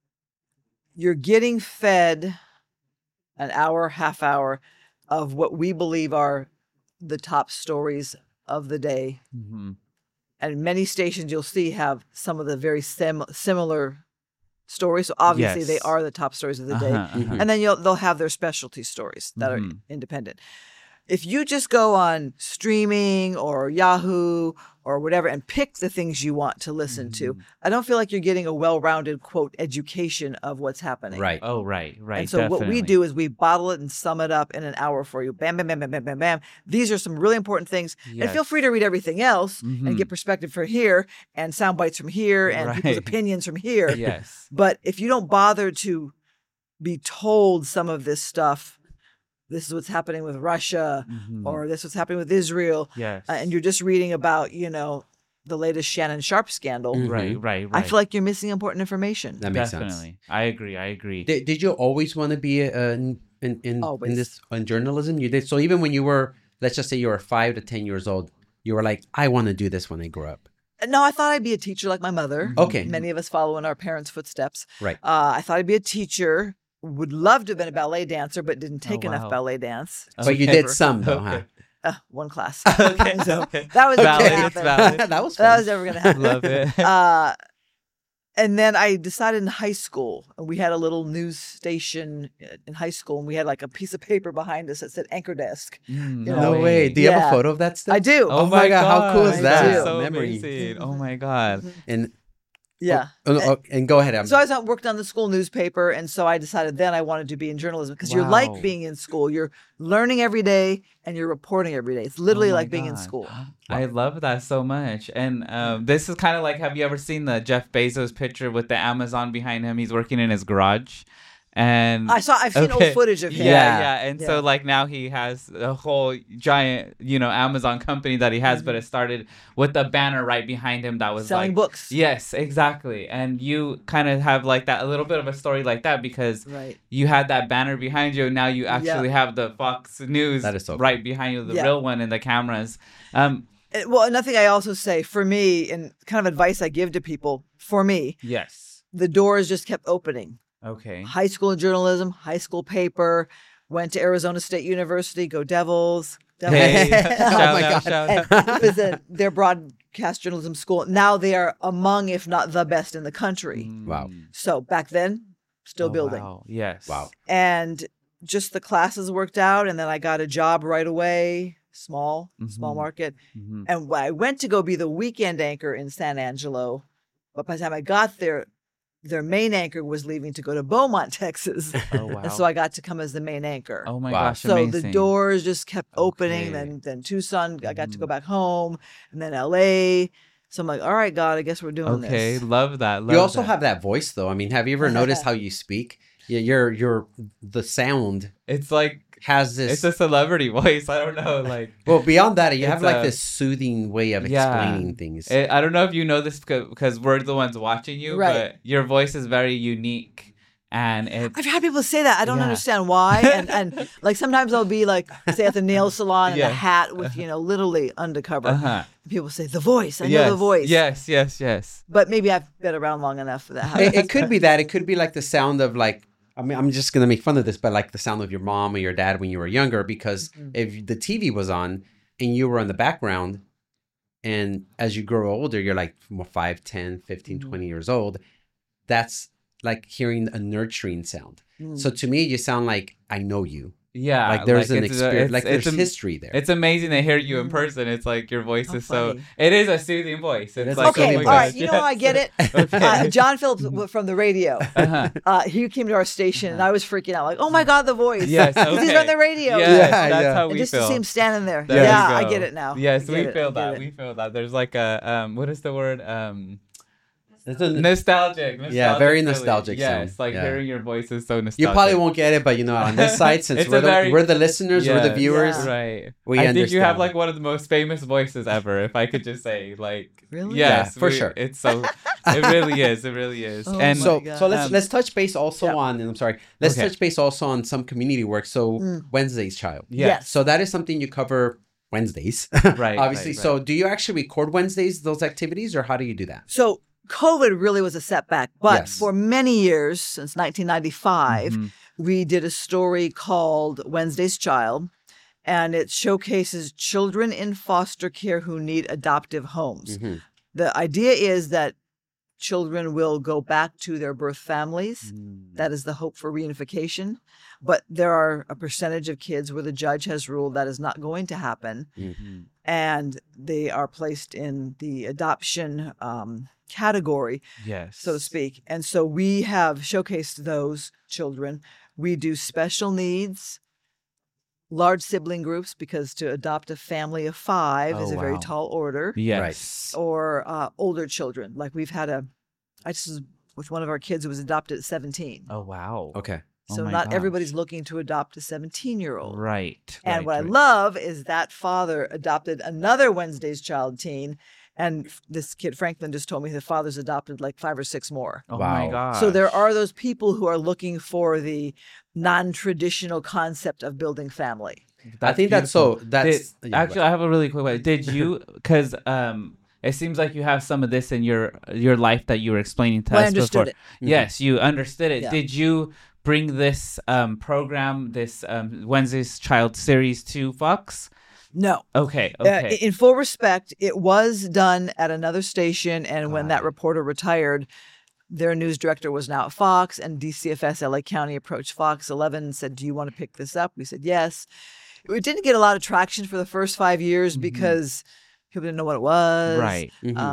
you're getting fed an hour, half hour of what we believe are the top stories of the day. And many stations you'll see have some of the very similar stories. So obviously they are the top stories of the day. And then they'll have their specialty stories that are independent. If you just go on streaming or Yahoo or whatever and pick the things you want to listen to, I don't feel like you're getting a well-rounded, quote, education of what's happening. Right. Oh, right. And so what we do is we bottle it and sum it up in an hour for you. Bam, bam, bam, bam, bam, bam, bam. These are some really important things. And feel free to read everything else and get perspective from here and sound bites from here and people's opinions from here. Yes. But if you don't bother to be told some of this stuff, this is what's happening with Russia, or this is what's happening with Israel. Yes. And you're just reading about, the latest Shannon Sharp scandal. Right. I feel like you're missing important information. That makes Definitely. sense. I agree. Did you always want to be in journalism? You did. So even when you were, let's just say you were 5 to 10 years old, you were like, I want to do this when I grow up. No, I thought I'd be a teacher like my mother. Okay. Many of us follow in our parents' footsteps. Right. I thought I'd be a teacher. Would love to have been a ballet dancer, but didn't take enough ballet dance. But you did some though, huh? One class. Okay. So that was valid. never It's gonna valid. happen. That was fun. That was never going to happen. Love it. And then I decided in high school, we had a little news station in high school, and we had like a piece of paper behind us that said anchor desk. No way. Do you have a photo of that still? I do. Oh my God, how cool is I that? do. So Memory. amazing. Oh my God. And Yeah. and go ahead. So I worked on the school newspaper, and so I decided then I wanted to be in journalism, because you're like being in school. You're learning every day and you're reporting every day. It's literally like being in school. I love that so much. And this is kind of like, have you ever seen the Jeff Bezos picture with the Amazon behind him? He's working in his garage. And I've seen old footage of him. And so like now he has a whole giant, Amazon company that he has, but it started with a banner right behind him that was selling like, books. Yes, exactly. And you kind of have like that, a little bit of a story like that, because you had that banner behind you, and now you actually have the Fox News right behind you, the real one, and the cameras. Well, another thing I also say, for me, and kind of advice I give to people, for me, yes, the doors just kept opening. Okay. High school journalism, high school paper, Went to Arizona State University. Go Devils. Hey, Oh my God. shout out. It was their broadcast journalism school. Now they are among, if not the best in the country. Wow. So back then, still Oh, building. wow. Yes. Wow. And just the classes worked out. And then I got a job right away, small market. Mhm. And I went to go be the weekend anchor in San Angelo. But by the time I got there, their main anchor was leaving to go to Beaumont, Texas. Oh wow. And so I got to come as the main anchor. Oh my Wow. gosh. So Amazing. the doors just kept opening. Okay. Then Tucson, I got to go back home, and then LA. So I'm like, all right, God, I guess we're doing Okay. this. Love that. Love You also that. have that voice, though. I mean, have you ever noticed how you speak? Yeah, your the sound It's like has this. it's a celebrity voice. I don't know. Like well, beyond that, you have it's like a- this soothing way of Yeah. explaining things. I don't know if you know this because we're the ones watching you, Right. but your voice is very unique, and it's I've had people say that. I don't Yeah. understand why. And like sometimes I'll be like, say at the nail salon in Yeah. a hat with, literally undercover. uh-huh. People say, the voice. I yes. know the voice. Yes. Yes. Yes. But maybe I've been around long enough for that. It could be that. It could be like the sound of like. I mean, I'm just gonna make fun of this, but like the sound of your mom or your dad when you were younger, because if the TV was on and you were in the background, and as you grow older, you're like 5, 10, 15, 20 years old, that's like hearing a nurturing sound. So to me, you sound like I know you. Yeah. Like there's an it's- experience, like there's it's history there. It's amazing to hear you in person. It's like your voice How is so. funny. It is a soothing voice. It's is like, a Okay, soothing all voice. right. You know how I get it? Okay. John Phillips from the radio. Uh-huh. He came to our station, and I was freaking out, like, "Oh my God, the voice!" Yes. 'Cause he's okay. on the radio. Yes, Yeah, that's yeah. how And we just feel. to see him standing there. There yeah, you I go. get it now. Yes, I we get it, feel I get that. it. We feel that. There's like a what is the word? It's a- Nostalgic. Yeah, very feeling. nostalgic Yes, sound. like Yeah. hearing your voice is so nostalgic. you probably won't get it, but on this site, since It's we're a very- we're the listeners, we're the Yes, viewers. Yeah. Right. We I think you have understand. like one of the most famous voices ever, if I could just say. Like, Really? Yes, Yeah, for sure. It's so. It really is. It really is. Oh and my So God. so let's Um, let's touch base also yeah. on. And I'm sorry. Let's Okay. touch base also on some community work. So Wednesday's Child. Yes. So that is something you cover Wednesdays, Right, Obviously. right, So do you actually record Wednesdays those activities, or how do you do that? So COVID really was a setback, but Yes. for many years, since 1995, Mm-hmm. we did a story called Wednesday's Child, and it showcases children in foster care who need adoptive homes. Mhm. The idea is that children will go back to their birth families. That is the hope for reunification. But there are a percentage of kids where the judge has ruled that is not going to happen, and they are placed in the adoption category, Yes. so to speak. And so we have showcased those children. We do special needs, large sibling groups, because to adopt a family of 5 is Oh, a very wow. tall order, Yes. or older children. Like I just was with one of our kids who was adopted at 17. Oh wow. Okay. Oh So my not gosh. everybody's looking to adopt a 17-year-old. Right. And right, what I right. love is that father adopted another Wednesday's Child teen. And this kid, Franklin, just told me the father's adopted like 5 or 6 more. Oh my Wow. god. So there are those people who are looking for the non-traditional concept of building family. I think that's so. That's yeah, actually, I have a really quick question. Did you? Because it seems like you have some of this in your life that you were explaining to Well, I us understood before. it. Yes, you understood it. Yeah. Did you bring this program, this Wednesday's Child series to Fox? No. Okay. Okay. In full respect, it was done at another station. And when that reporter retired, their news director was now at Fox, and DCFS LA County approached Fox 11 and said, "Do you want to pick this up?" We said, yes. It didn't get a lot of traction for the first 5 years because people didn't know what it was. Right.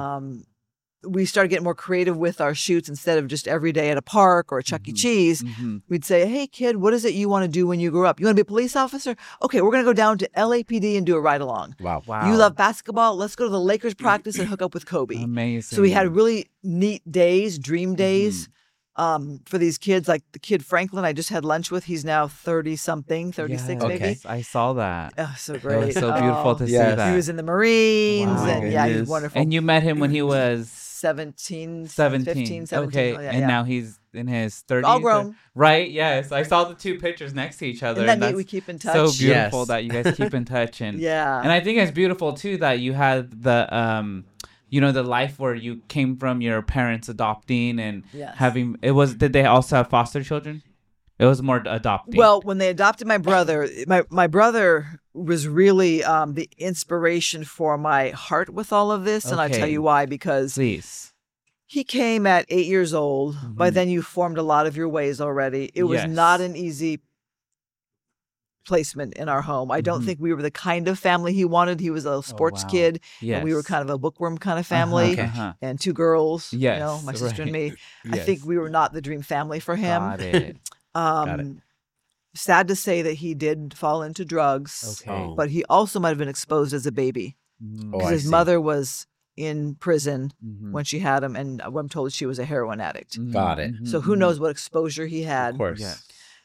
We started getting more creative with our shoots. Instead of just every day at a park or a Chuck E. Cheese, we'd say, "Hey, kid, what is it you want to do when you grow up? You want to be a police officer? Okay, we're going to go down to LAPD and do a ride-along. Wow. Wow. You love basketball? Let's go to the Lakers practice and hook up with Kobe." Amazing. So we had really neat days, dream days for these kids. Like the kid Franklin I just had lunch with. He's now 30-something, 36 Yes, maybe. Okay. I saw that. Oh, so It great. was so beautiful Oh, to see Yes. that. He was in the Marines, Wow. and yeah, he's Goodness. wonderful. And you met him when he was 17, 17. 15, 17. Okay, yeah, and yeah. now he's in his 30s. All grown. Right, yes. I saw the 2 pictures next to each other. Isn't that and neat? that's We keep in touch. so beautiful Yes. that you guys keep in touch. And Yeah. and I think it's beautiful, too, that you had the, the life where you came from your parents adopting and Yes. having, did they also have foster children? It was more adopting. Well, when they adopted my brother, my brother was really the inspiration for my heart with all of this. And I'll tell Okay. you why, because Please. he came at 8 years old. By then you formed a lot of your ways already. It was Yes. not an easy placement in our home. I don't think we were the kind of family he wanted. He was a sports wow. kid. Yes. And we were kind of a bookworm kind of family. Okay. And 2 girls, Yes, you know, my sister and me. I Yes. think we were not the dream family for him. Got it. Got it. Sad to say that he did fall into drugs, Okay. Oh. but he also might have been exposed as a baby Mm. Oh, because I his see. mother was in prison Mhm. when she had him, and I'm told she was a heroin addict. Mhm. Got it. Mhm. So who knows what exposure he had? Of course. Yeah.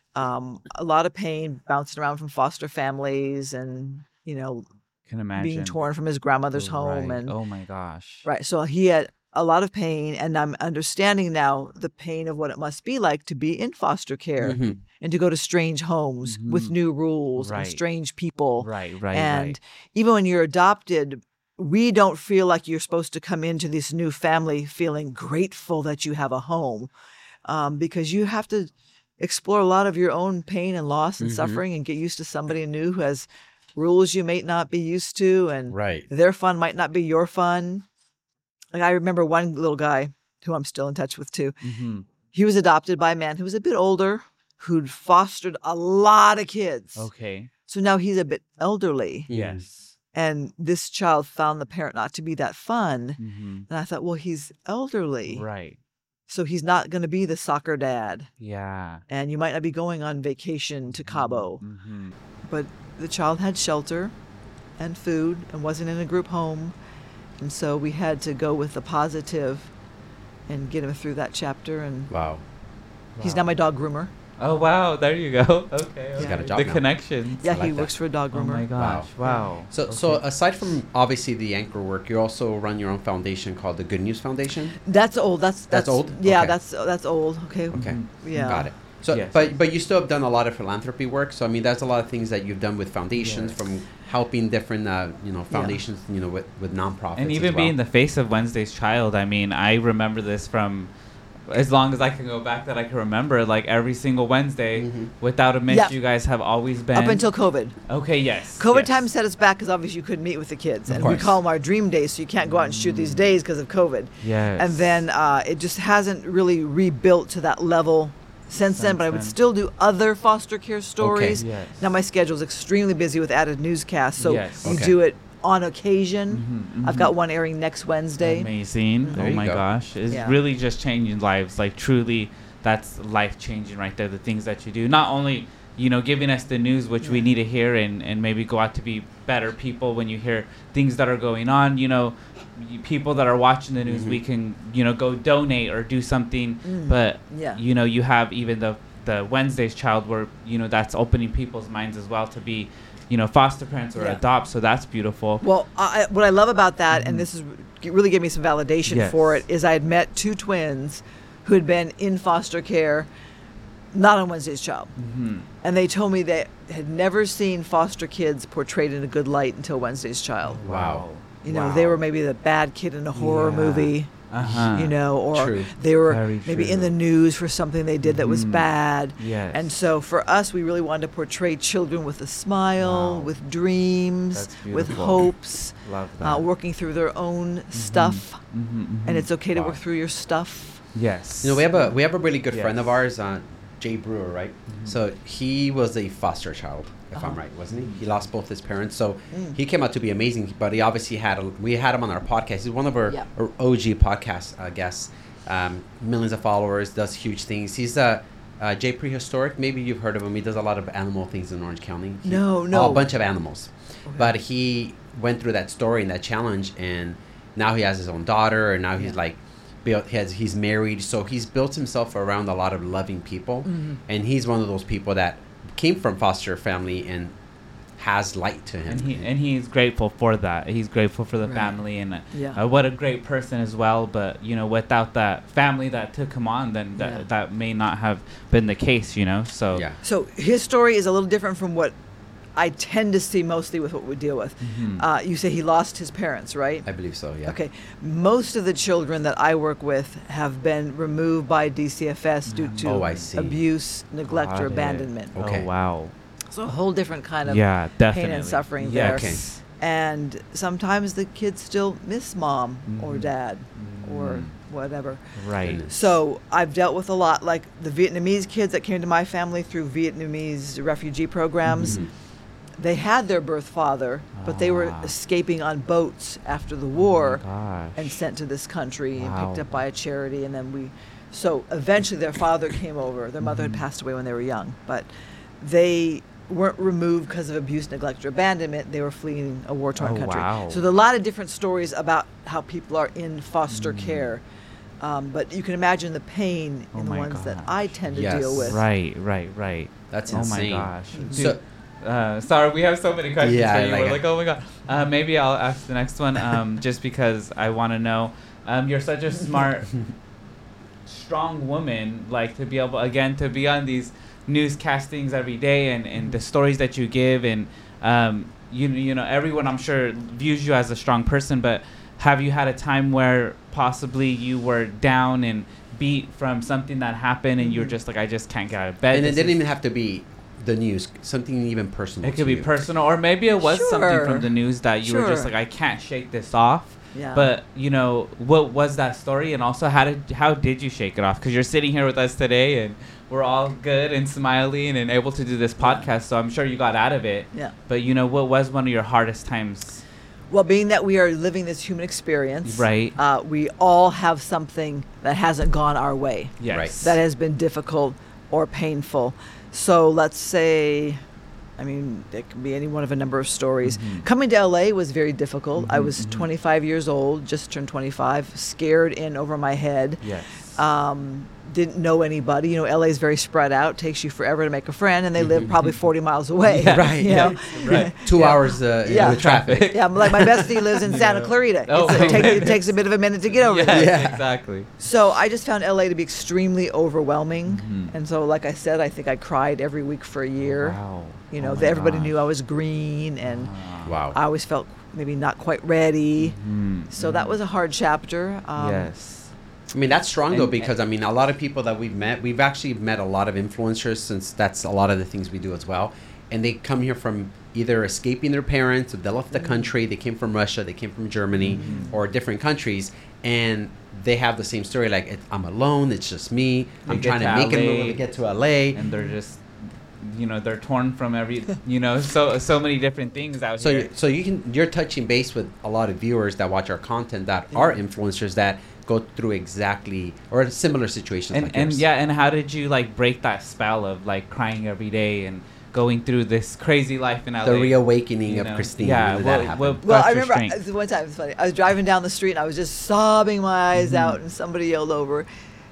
A lot of pain, bouncing around from foster families, and Can imagine. being torn from his grandmother's home, Right. and Oh my gosh. right. So he had a lot of pain, and I'm understanding now the pain of what it must be like to be in foster care Mhm. and to go to strange homes with new rules Right. and strange people. Right. Right. And right. even when you're adopted, we don't feel like you're supposed to come into this new family feeling grateful that you have a home, because you have to explore a lot of your own pain and loss and suffering and get used to somebody new who has rules you may not be used to, and Right. their fun might not be your fun. Like I remember one little guy who I'm still in touch with too. Mhm. He was adopted by a man who was a bit older, who'd fostered a lot of kids. Okay. So now he's a bit elderly. Yes. And this child found the parent not to be that fun. Mhm. And I thought, well, he's elderly. Right. So he's not going to be the soccer dad. Yeah. And you might not be going on vacation to Cabo. Mhm. But the child had shelter and food and wasn't in a group home. And so we had to go with the positive and get him through that chapter. And Wow. he's now my dog groomer. Oh wow! There you go. Okay. He's got a okay. job The now. connections. Yeah, like he that. works for a dog Oh groomer. my gosh! Wow. So aside from obviously the anchor work, you also run your own foundation called the Good News Foundation. That's old. That's old? Yeah, Okay. that's old. Okay. Okay. Yeah. Got it. So, Yes. but you still have done a lot of philanthropy work. So I mean, that's a lot of things that you've done with foundations, Yes. from helping different foundations, with nonprofits. And as even well. being the face of Wednesday's Child, I mean, I remember this from as long as I can go back that I can remember. Like every single Wednesday, without a miss, Yeah. you guys have always been Up until COVID. Okay. Yes. COVID yes. time set us back because obviously you couldn't meet with the kids, and we course. call them our dream days. So you can't go out and shoot these days because of COVID. Yes. And then it just hasn't really rebuilt to that level since then. But I would then. still do other foster care stories. Yes. Now my schedule is extremely busy with added newscasts, so Yes. you Okay. do it on occasion. I've got one airing next Wednesday. Amazing. There Oh you my go. gosh. It's Yeah. really just changing lives. Like truly that's life changing right there. The things that you do. Not only, giving us the news which we need to hear and maybe go out to be better people when you hear things that are going on, people that are watching the news, we can, go donate or do something. But Yeah. you have even the Wednesday's Child where, that's opening people's minds as well to be, foster parents or Yeah. adopt. So that's beautiful. Well, what I love about that, and this is really gave me some validation Yes. for it, is I had met 2 twins who had been in foster care, not on Wednesday's Child. And they told me they had never seen foster kids portrayed in a good light until Wednesday's Child. Wow. They were maybe the bad kid in a horror Yeah. movie. Uh-huh. Or True. they were Very maybe in true. the news for something they did that was bad. Yes. And so for us, we really wanted to portray children with a smile, Wow. with dreams, That's with beautiful. hopes, Love that. working through their own stuff. And it's okay to Wow. work through your stuff. Yes. we have a really good Yes. friend of ours, Jay Brewer, right? So he was a foster child, if I'm right, wasn't he? He lost both his parents, so he came out to be amazing. But he obviously we had him on our podcast. He's one of our OG podcast guests. Millions of followers, does huge things. He's Jay Prehistoric. Maybe you've heard of him. He does a lot of animal things in Orange County. No. A bunch of animals. But he went through that story and that challenge, and now he has his own daughter, and now he's he's married, so he's built himself around a lot of loving people, and he's one of those people that came from foster family and has light to him. And he's grateful for that. He's grateful for the family and what a great person as well. But without that family that took him on, then that may not have been the case. So So his story is a little different from what I tend to see mostly with what we deal with. You say he lost his parents, right? I believe so, yeah. Okay. Most of the children that I work with have been removed by DCFS due to Oh, I see. abuse, neglect, Got or it. abandonment. Okay. Oh, wow. So a whole different kind of Yeah, definitely. pain and suffering Yeah, there. okay. And sometimes the kids still miss mom or dad or whatever. Right. Goodness. So I've dealt with a lot, like the Vietnamese kids that came to my family through Vietnamese refugee programs. They had their birth father, but they were escaping on boats after the war Gosh. and sent to this country and picked Wow. up by a charity. And then so eventually their father came over. Their mother had passed away when they were young, but they weren't removed because of abuse, neglect, or abandonment. They were fleeing a war-torn Oh, country. wow. So there are a lot of different stories about how people are in foster care. But you can imagine the pain Oh in the my ones that gosh. I tend to Yes. deal with. Right. That's Oh my insane. gosh. So, Sorry, we have so many questions Yeah, for you. like- We're like, oh my god. Maybe I'll ask the next one, just because I want to know. You're such a smart, strong woman, like to be able to be on these newscastings every day, and the stories that you give, and you know everyone I'm sure views you as a strong person. But have you had a time where possibly you were down and beat from something that happened, and you're just like, I just can't get out of bed? and it This didn't is- even have to be the news, something even personal. It could to be you. personal, or maybe it was something Sure. from the news that you were just Sure. like, I can't shake this off. Yeah. But you know, what was that story, and also how did you shake it off? Because you're sitting here with us today, and we're all good and smiling and able to do this podcast. So I'm sure you got out of it. Yeah. But you know, what was one of your hardest times? Well, being that we are living this human experience, Right. We all have something that hasn't gone our way, Yes. Right. that has been difficult or painful. So let's say, I mean, it can be any one of a number of stories. Coming to LA was very difficult. I was 25 years old, just turned 25, scared in over my head. Yes. Didn't know anybody. You know, LA is very spread out. Takes you forever to make a friend, and they live probably 40 miles away. Yeah. Right, You yeah. know? Right. 2 hours Yeah. with traffic. Yeah, like my bestie lives in Santa Clarita. Oh, It takes a bit of a minute to get over Yes, there. Yeah. exactly. So I just found LA to be extremely overwhelming. Mm-hmm. And so, like I said, I think I cried every week for a year. Wow. You know, Oh my everybody gosh. knew I was green, and Wow. I always felt maybe not quite ready. Mhm. So that was a hard chapter. Yes. I mean, that's strong though, And- because I mean, a lot of people that we've actually met a lot of influencers, since that's a lot of the things we do as well. And they come here from either escaping their parents, or they left the country, they came from Russia, they came from Germany, or different countries, and they have the same story, like, I'm alone, it's just me, They I'm get trying to to make it LA, to get to LA. And they're just, you know, they're torn from every, you know, so many different things out So, here. so you're touching base with a lot of viewers that watch our content that are influencers that go through exactly or similar situations and like and yours. yeah, and how did you like break that spell of like crying every day and going through this crazy life in LA? The reawakening you of know? Christine. Yeah, when did what- that happen? what- Well, got I your remember strength? one time, it's funny. I was driving down the street and I was just sobbing my eyes out, and somebody yelled over,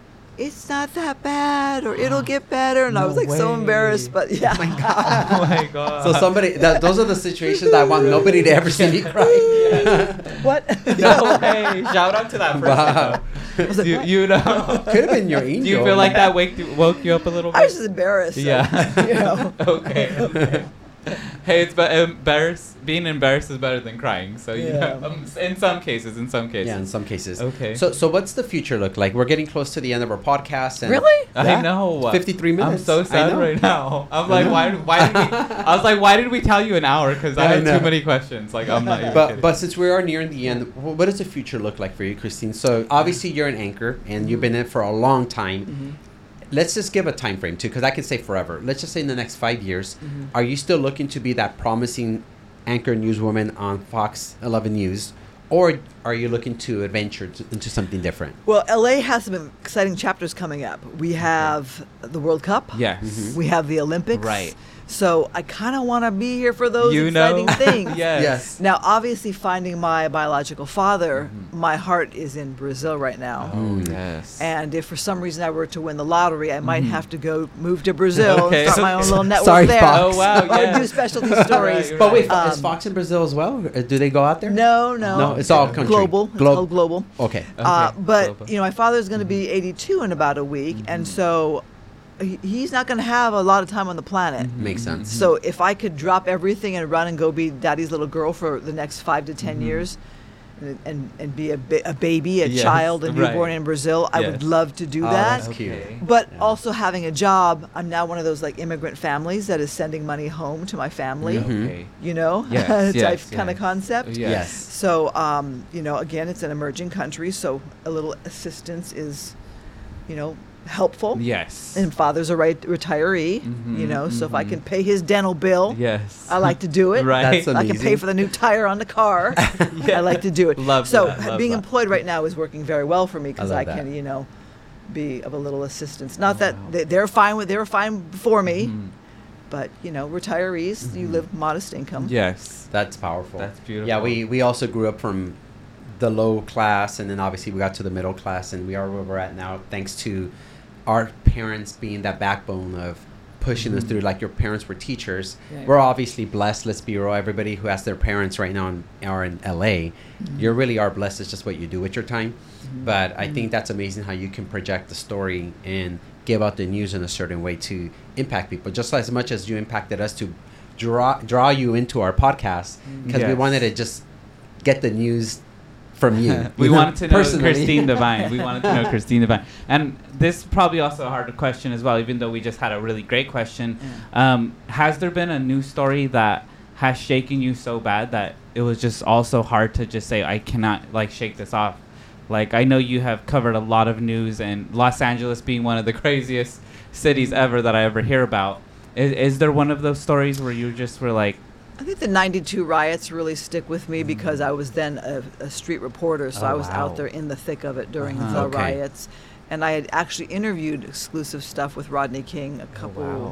"It's not that bad," or "It'll get better." And I No was like so way. embarrassed, but yeah. Oh my god. So those are the situations that I want nobody to ever see me cry. What? No way. Shout out to that person. Wow. was like, You, what? you know. Could have been your angel. Do you feel like that woke you up a little bit? I was just embarrassed. so, Yeah. you know. Okay. Hey, it's being embarrassed is better than crying. So Yeah. in some cases. Yeah, in some cases. Okay. So what's the future look like? We're getting close to the end of our podcast. And Really? I Yeah. know. It's 53 minutes. I'm so I sad know. right now. I'm like, why did we? I was like, why did we tell you an hour? Because I I have know. too many questions. Like, I'm not even But kidding. but since we are nearing the end, what does the future look like for you, Christine? So obviously you're an anchor and you've been in it for a long time. Let's just give a time frame too, because I can say forever. Let's just say in the next 5 years, are you still looking to be that promising anchor newswoman on Fox 11 News, or are you looking to adventure into something different? Well, LA has some exciting chapters coming up. We have the World Cup. Yes. We have the Olympics. Right. So I kind of want to be here for those You know. exciting things. Yes. Now, obviously, finding my biological father, my heart is in Brazil right now. Oh yes. And if for some reason I were to win the lottery, I might have to go move to Brazil Okay. and start my own little network Sorry, there. Fox. Oh, wow, Or yeah. do specialty stories. Right, But wait, Um, is Fox in Brazil as well? Do they go out there? No. No, it's all country. Global. It's called Global. Okay. But Global. you know, my father's going to be 82 in about a week, and so he's not going to have a lot of time on the planet. Makes sense. So if I could drop everything and run and go be daddy's little girl for the next 5 to 10 years, and be a baby, a child, a newborn in Brazil, I would love to do that. That's cute. But also having a job, I'm now one of those like immigrant families that is sending money home to my family. You know, type kind of concept. Yes. So, you know, again, it's an emerging country, so a little assistance is, you know, helpful. Yes. And father's a retiree, you know, so if I can pay his dental bill, I like to do it. Right. That's I can pay for the new tire on the car. I like to do it. Love so that. being employed right now is working very well for me because I that. can, you know, be of a little assistance. Not that they were fine before me, but you know, retirees, you live modest income. Yes. That's powerful. That's beautiful. Yeah, we also grew up from the low class, and then obviously we got to the middle class, and we are where we're at now thanks to our parents being that backbone of pushing us through. Like your parents were teachers. We're obviously blessed. Let's be real. Everybody who has their parents right now are in LA. You really are blessed. It's just what you do with your time. But I think that's amazing how you can project the story and give out the news in a certain way to impact people, just as much as you impacted us to draw you into our podcast, because we wanted to just get the news from you. We wanted to know personally. Christine Devine. We wanted to know Christine Devine. And this is probably also a harder question as well, even though we just had a really great question. Has there been a news story that has shaken you so bad that it was just also hard to just say, I cannot like shake this off? Like, I know you have covered a lot of news, and Los Angeles being one of the craziest cities ever that I ever hear about. Is there one of those stories where you just were like, I think the 92 riots really stick with me because I was then a street reporter, so I was out there in the thick of it during the riots. And I had actually interviewed exclusive stuff with Rodney King a couple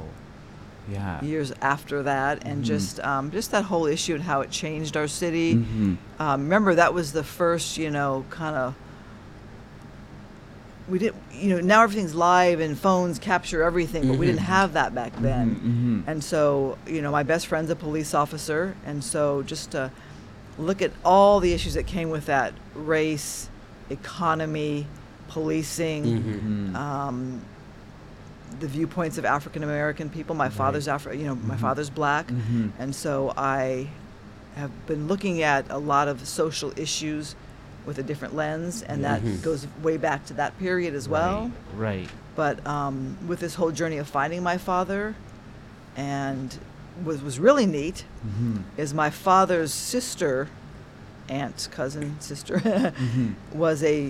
years after that, and just that whole issue and how it changed our city. Remember, that was the first, you know, kind of, we didn't, you know, now everything's live and phones capture everything, but we didn't have that back then. And so, you know, my best friend's a police officer, and so just to look at all the issues that came with that: race, economy, policing, the viewpoints of African American people. My father's my father's black, and so I have been looking at a lot of social issues with a different lens, and that goes way back to that period as well. Right. But with this whole journey of finding my father, and was really neat, is my father's sister, cousin, was a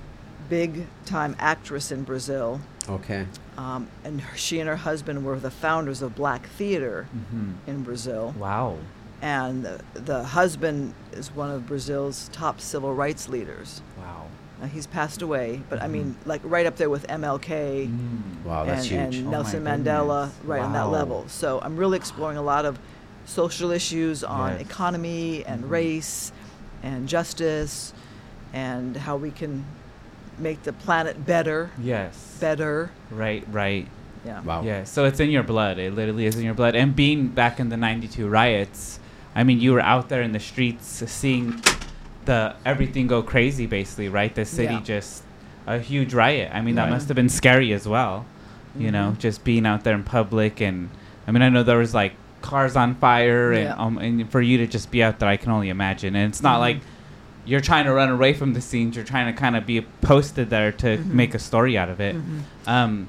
big-time actress in Brazil. Okay. And she and her husband were the founders of Black Theater in Brazil. Wow. And the husband is one of Brazil's top civil rights leaders. Wow. He's passed away, but I mean, like right up there with MLK Wow, that's huge. and Nelson Mandela, on that level. So I'm really exploring a lot of social issues on economy and race and justice, and how we can make the planet better. Better. Right. Yeah. Wow. Yeah. So it's in your blood. It literally is in your blood. And being back in the 92 riots, I mean, you were out there in the streets seeing everything go crazy, basically, right? The city just a huge riot. I mean, that must have been scary as well, you know, just being out there in public. And I mean, I know there was like cars on fire, and for you to just be out there, I can only imagine. And it's not like you're trying to run away from the scenes. You're trying to kind of be posted there to make a story out of it. And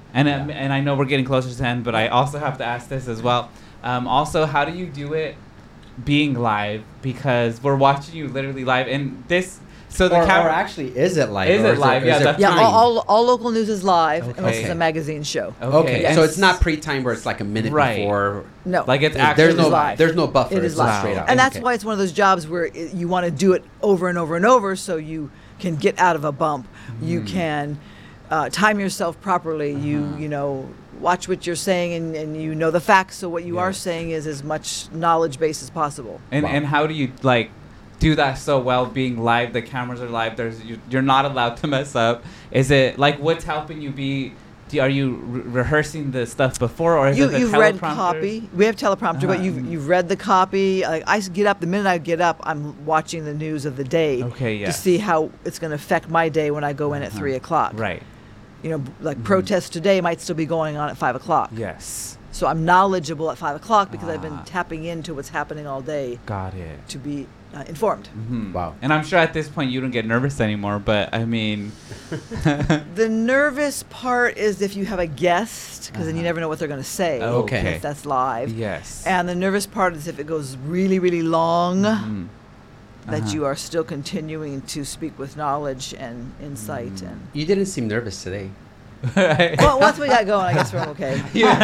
I know we're getting closer to the end, but I also have to ask this as well. Also, how do you do it being live? Because we're watching you literally live, and this. So the camera. Or actually, is it live? Is it live? All local news is live, unless it's a magazine show. Okay, Yes. so it's not pre-timed where it's like a minute before. No, like it's actually live. There's no buffer. It is it's live, straight up. and that's why it's one of those jobs where you want to do it over and over and over, so you can get out of a bump. You can time yourself properly. You know, watch what you're saying, and you know the facts. So what you are saying is as much knowledge base as possible. And how do you like do that so well, being live? The cameras are live. You're not allowed to mess up. Is it like what's helping you be? Are you rehearsing the stuff before, or is it the you've teleprompter? read copy? We have teleprompter, but you've read the copy. Like I get up, the minute I get up, I'm watching the news of the day to see how it's going to affect my day when I go in at 3:00. Right. like protests today might still be going on at 5 o'clock. Yes. So I'm knowledgeable at 5 o'clock because I've been tapping into what's happening all day. Got it. To be informed. Mm-hmm. Wow. And I'm sure at this point you don't get nervous anymore, but I mean... The nervous part is if you have a guest, because then you never know what they're going to say. Okay. If that's live. Yes. And the nervous part is if it goes really, really long, Mm-hmm. that you are still continuing to speak with knowledge and insight. And You didn't seem nervous today. well, once we got going, I guess we're okay.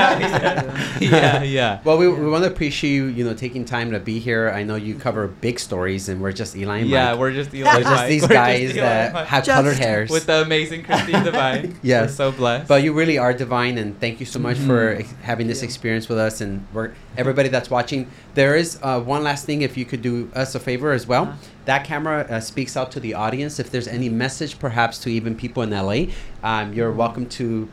Yeah. Well, we want to appreciate you, taking time to be here. I know you cover big stories, and we're just Eli and Yeah, Mike. we're just Eli We're and just Mike. these We're guys just Eli that and Mike. have Just colored hairs. With the amazing Christine Divine. Yes. We're so blessed. But you really are divine, and thank you so much for having this experience with us. And everybody that's watching, there is one last thing. If you could do us a favor as well, that camera speaks out to the audience. If there's any message, perhaps to even people in LA, you're welcome to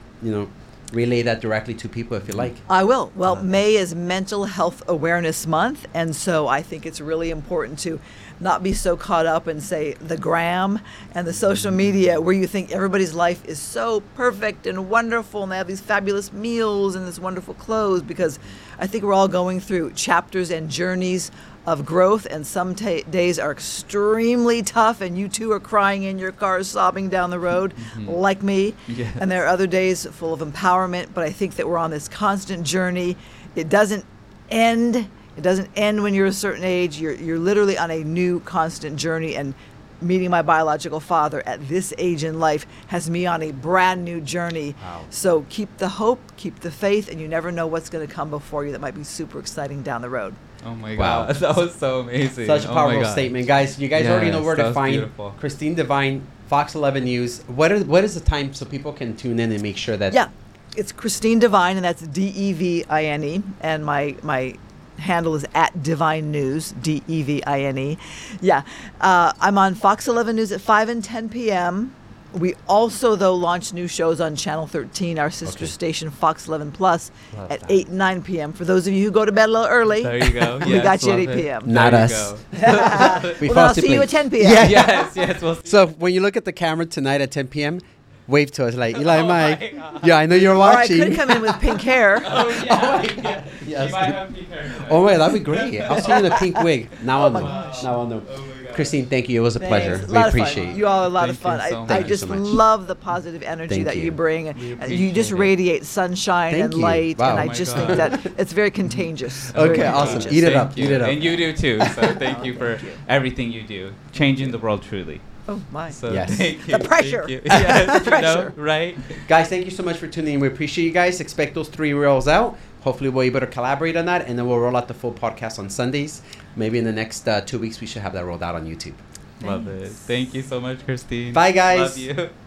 relay that directly to people if you like. I will. Well, May is Mental Health Awareness Month, and so I think it's really important to not be so caught up in, say, the gram and the social media where you think everybody's life is so perfect and wonderful and they have these fabulous meals and this wonderful clothes, because I think we're all going through chapters and journeys of growth, and some days are extremely tough, and you too are crying in your car, sobbing down the road, like me. Yes. And there are other days full of empowerment, but I think that we're on this constant journey. It doesn't end. It doesn't end when you're a certain age. You're literally on a new constant journey, and meeting my biological father at this age in life has me on a brand new journey. Wow. So keep the hope, keep the faith, and you never know what's going to come before you that might be super exciting down the road. Oh my Wow. God. That was so amazing. Such a Oh my powerful God. statement, guys. You guys already know Yes, where that to was find beautiful. Christine Divine, Fox 11 News. What is the time so people can tune in and make sure that? Yeah, it's Christine Divine, and that's Devine, and my handle is at Divine News, Devine. Yeah, I'm on Fox 11 News at 5 and 10 p.m. We also, though, launch new shows on Channel 13, our sister station, Fox 11 Plus, Love at that. 8 and 9 p.m. For those of you who go to bed a little early, There you go. we Yes, got you at love 8 it. p.m. Not There you us. go. We Well, fall then I'll asleep see you late. at 10 p.m. Yeah. Yes. Well, So when you look at the camera tonight at 10 p.m., wave to us like Eli and Oh my Mike. God. Yeah, I know you're Or I watching. could come in with pink hair. oh yeah. yeah. Yes. She might have pink hair tonight. Oh wait, that'd be great. I'll see you in a pink wig. Now I'll know. gosh. Now I'll know. Oh my God. Christine, thank you. It was a pleasure. Thanks. A We lot of appreciate fun. you. You all are a lot of Thank fun. you so I much. Thank you just so much. love the positive energy Thank that you. you bring. We And you just appreciate it. radiate sunshine Thank and you. light, Wow. and Oh I my just God. think that it's very contagious. Okay, Very awesome. contagious. Eat it Thank up, you. eat it up. And you do too. So thank you for everything you do, changing the world truly. Oh my! So Yes. thank you. The pressure. Thank you. Yes, The pressure. right? Guys, thank you so much for tuning in. We appreciate you guys. Expect those 3 reels out. Hopefully we'll be able to collaborate on that, and then we'll roll out the full podcast on Sundays. Maybe in the next 2 weeks we should have that rolled out on YouTube. Love it. Thank you so much, Christine. Bye, guys. Love you.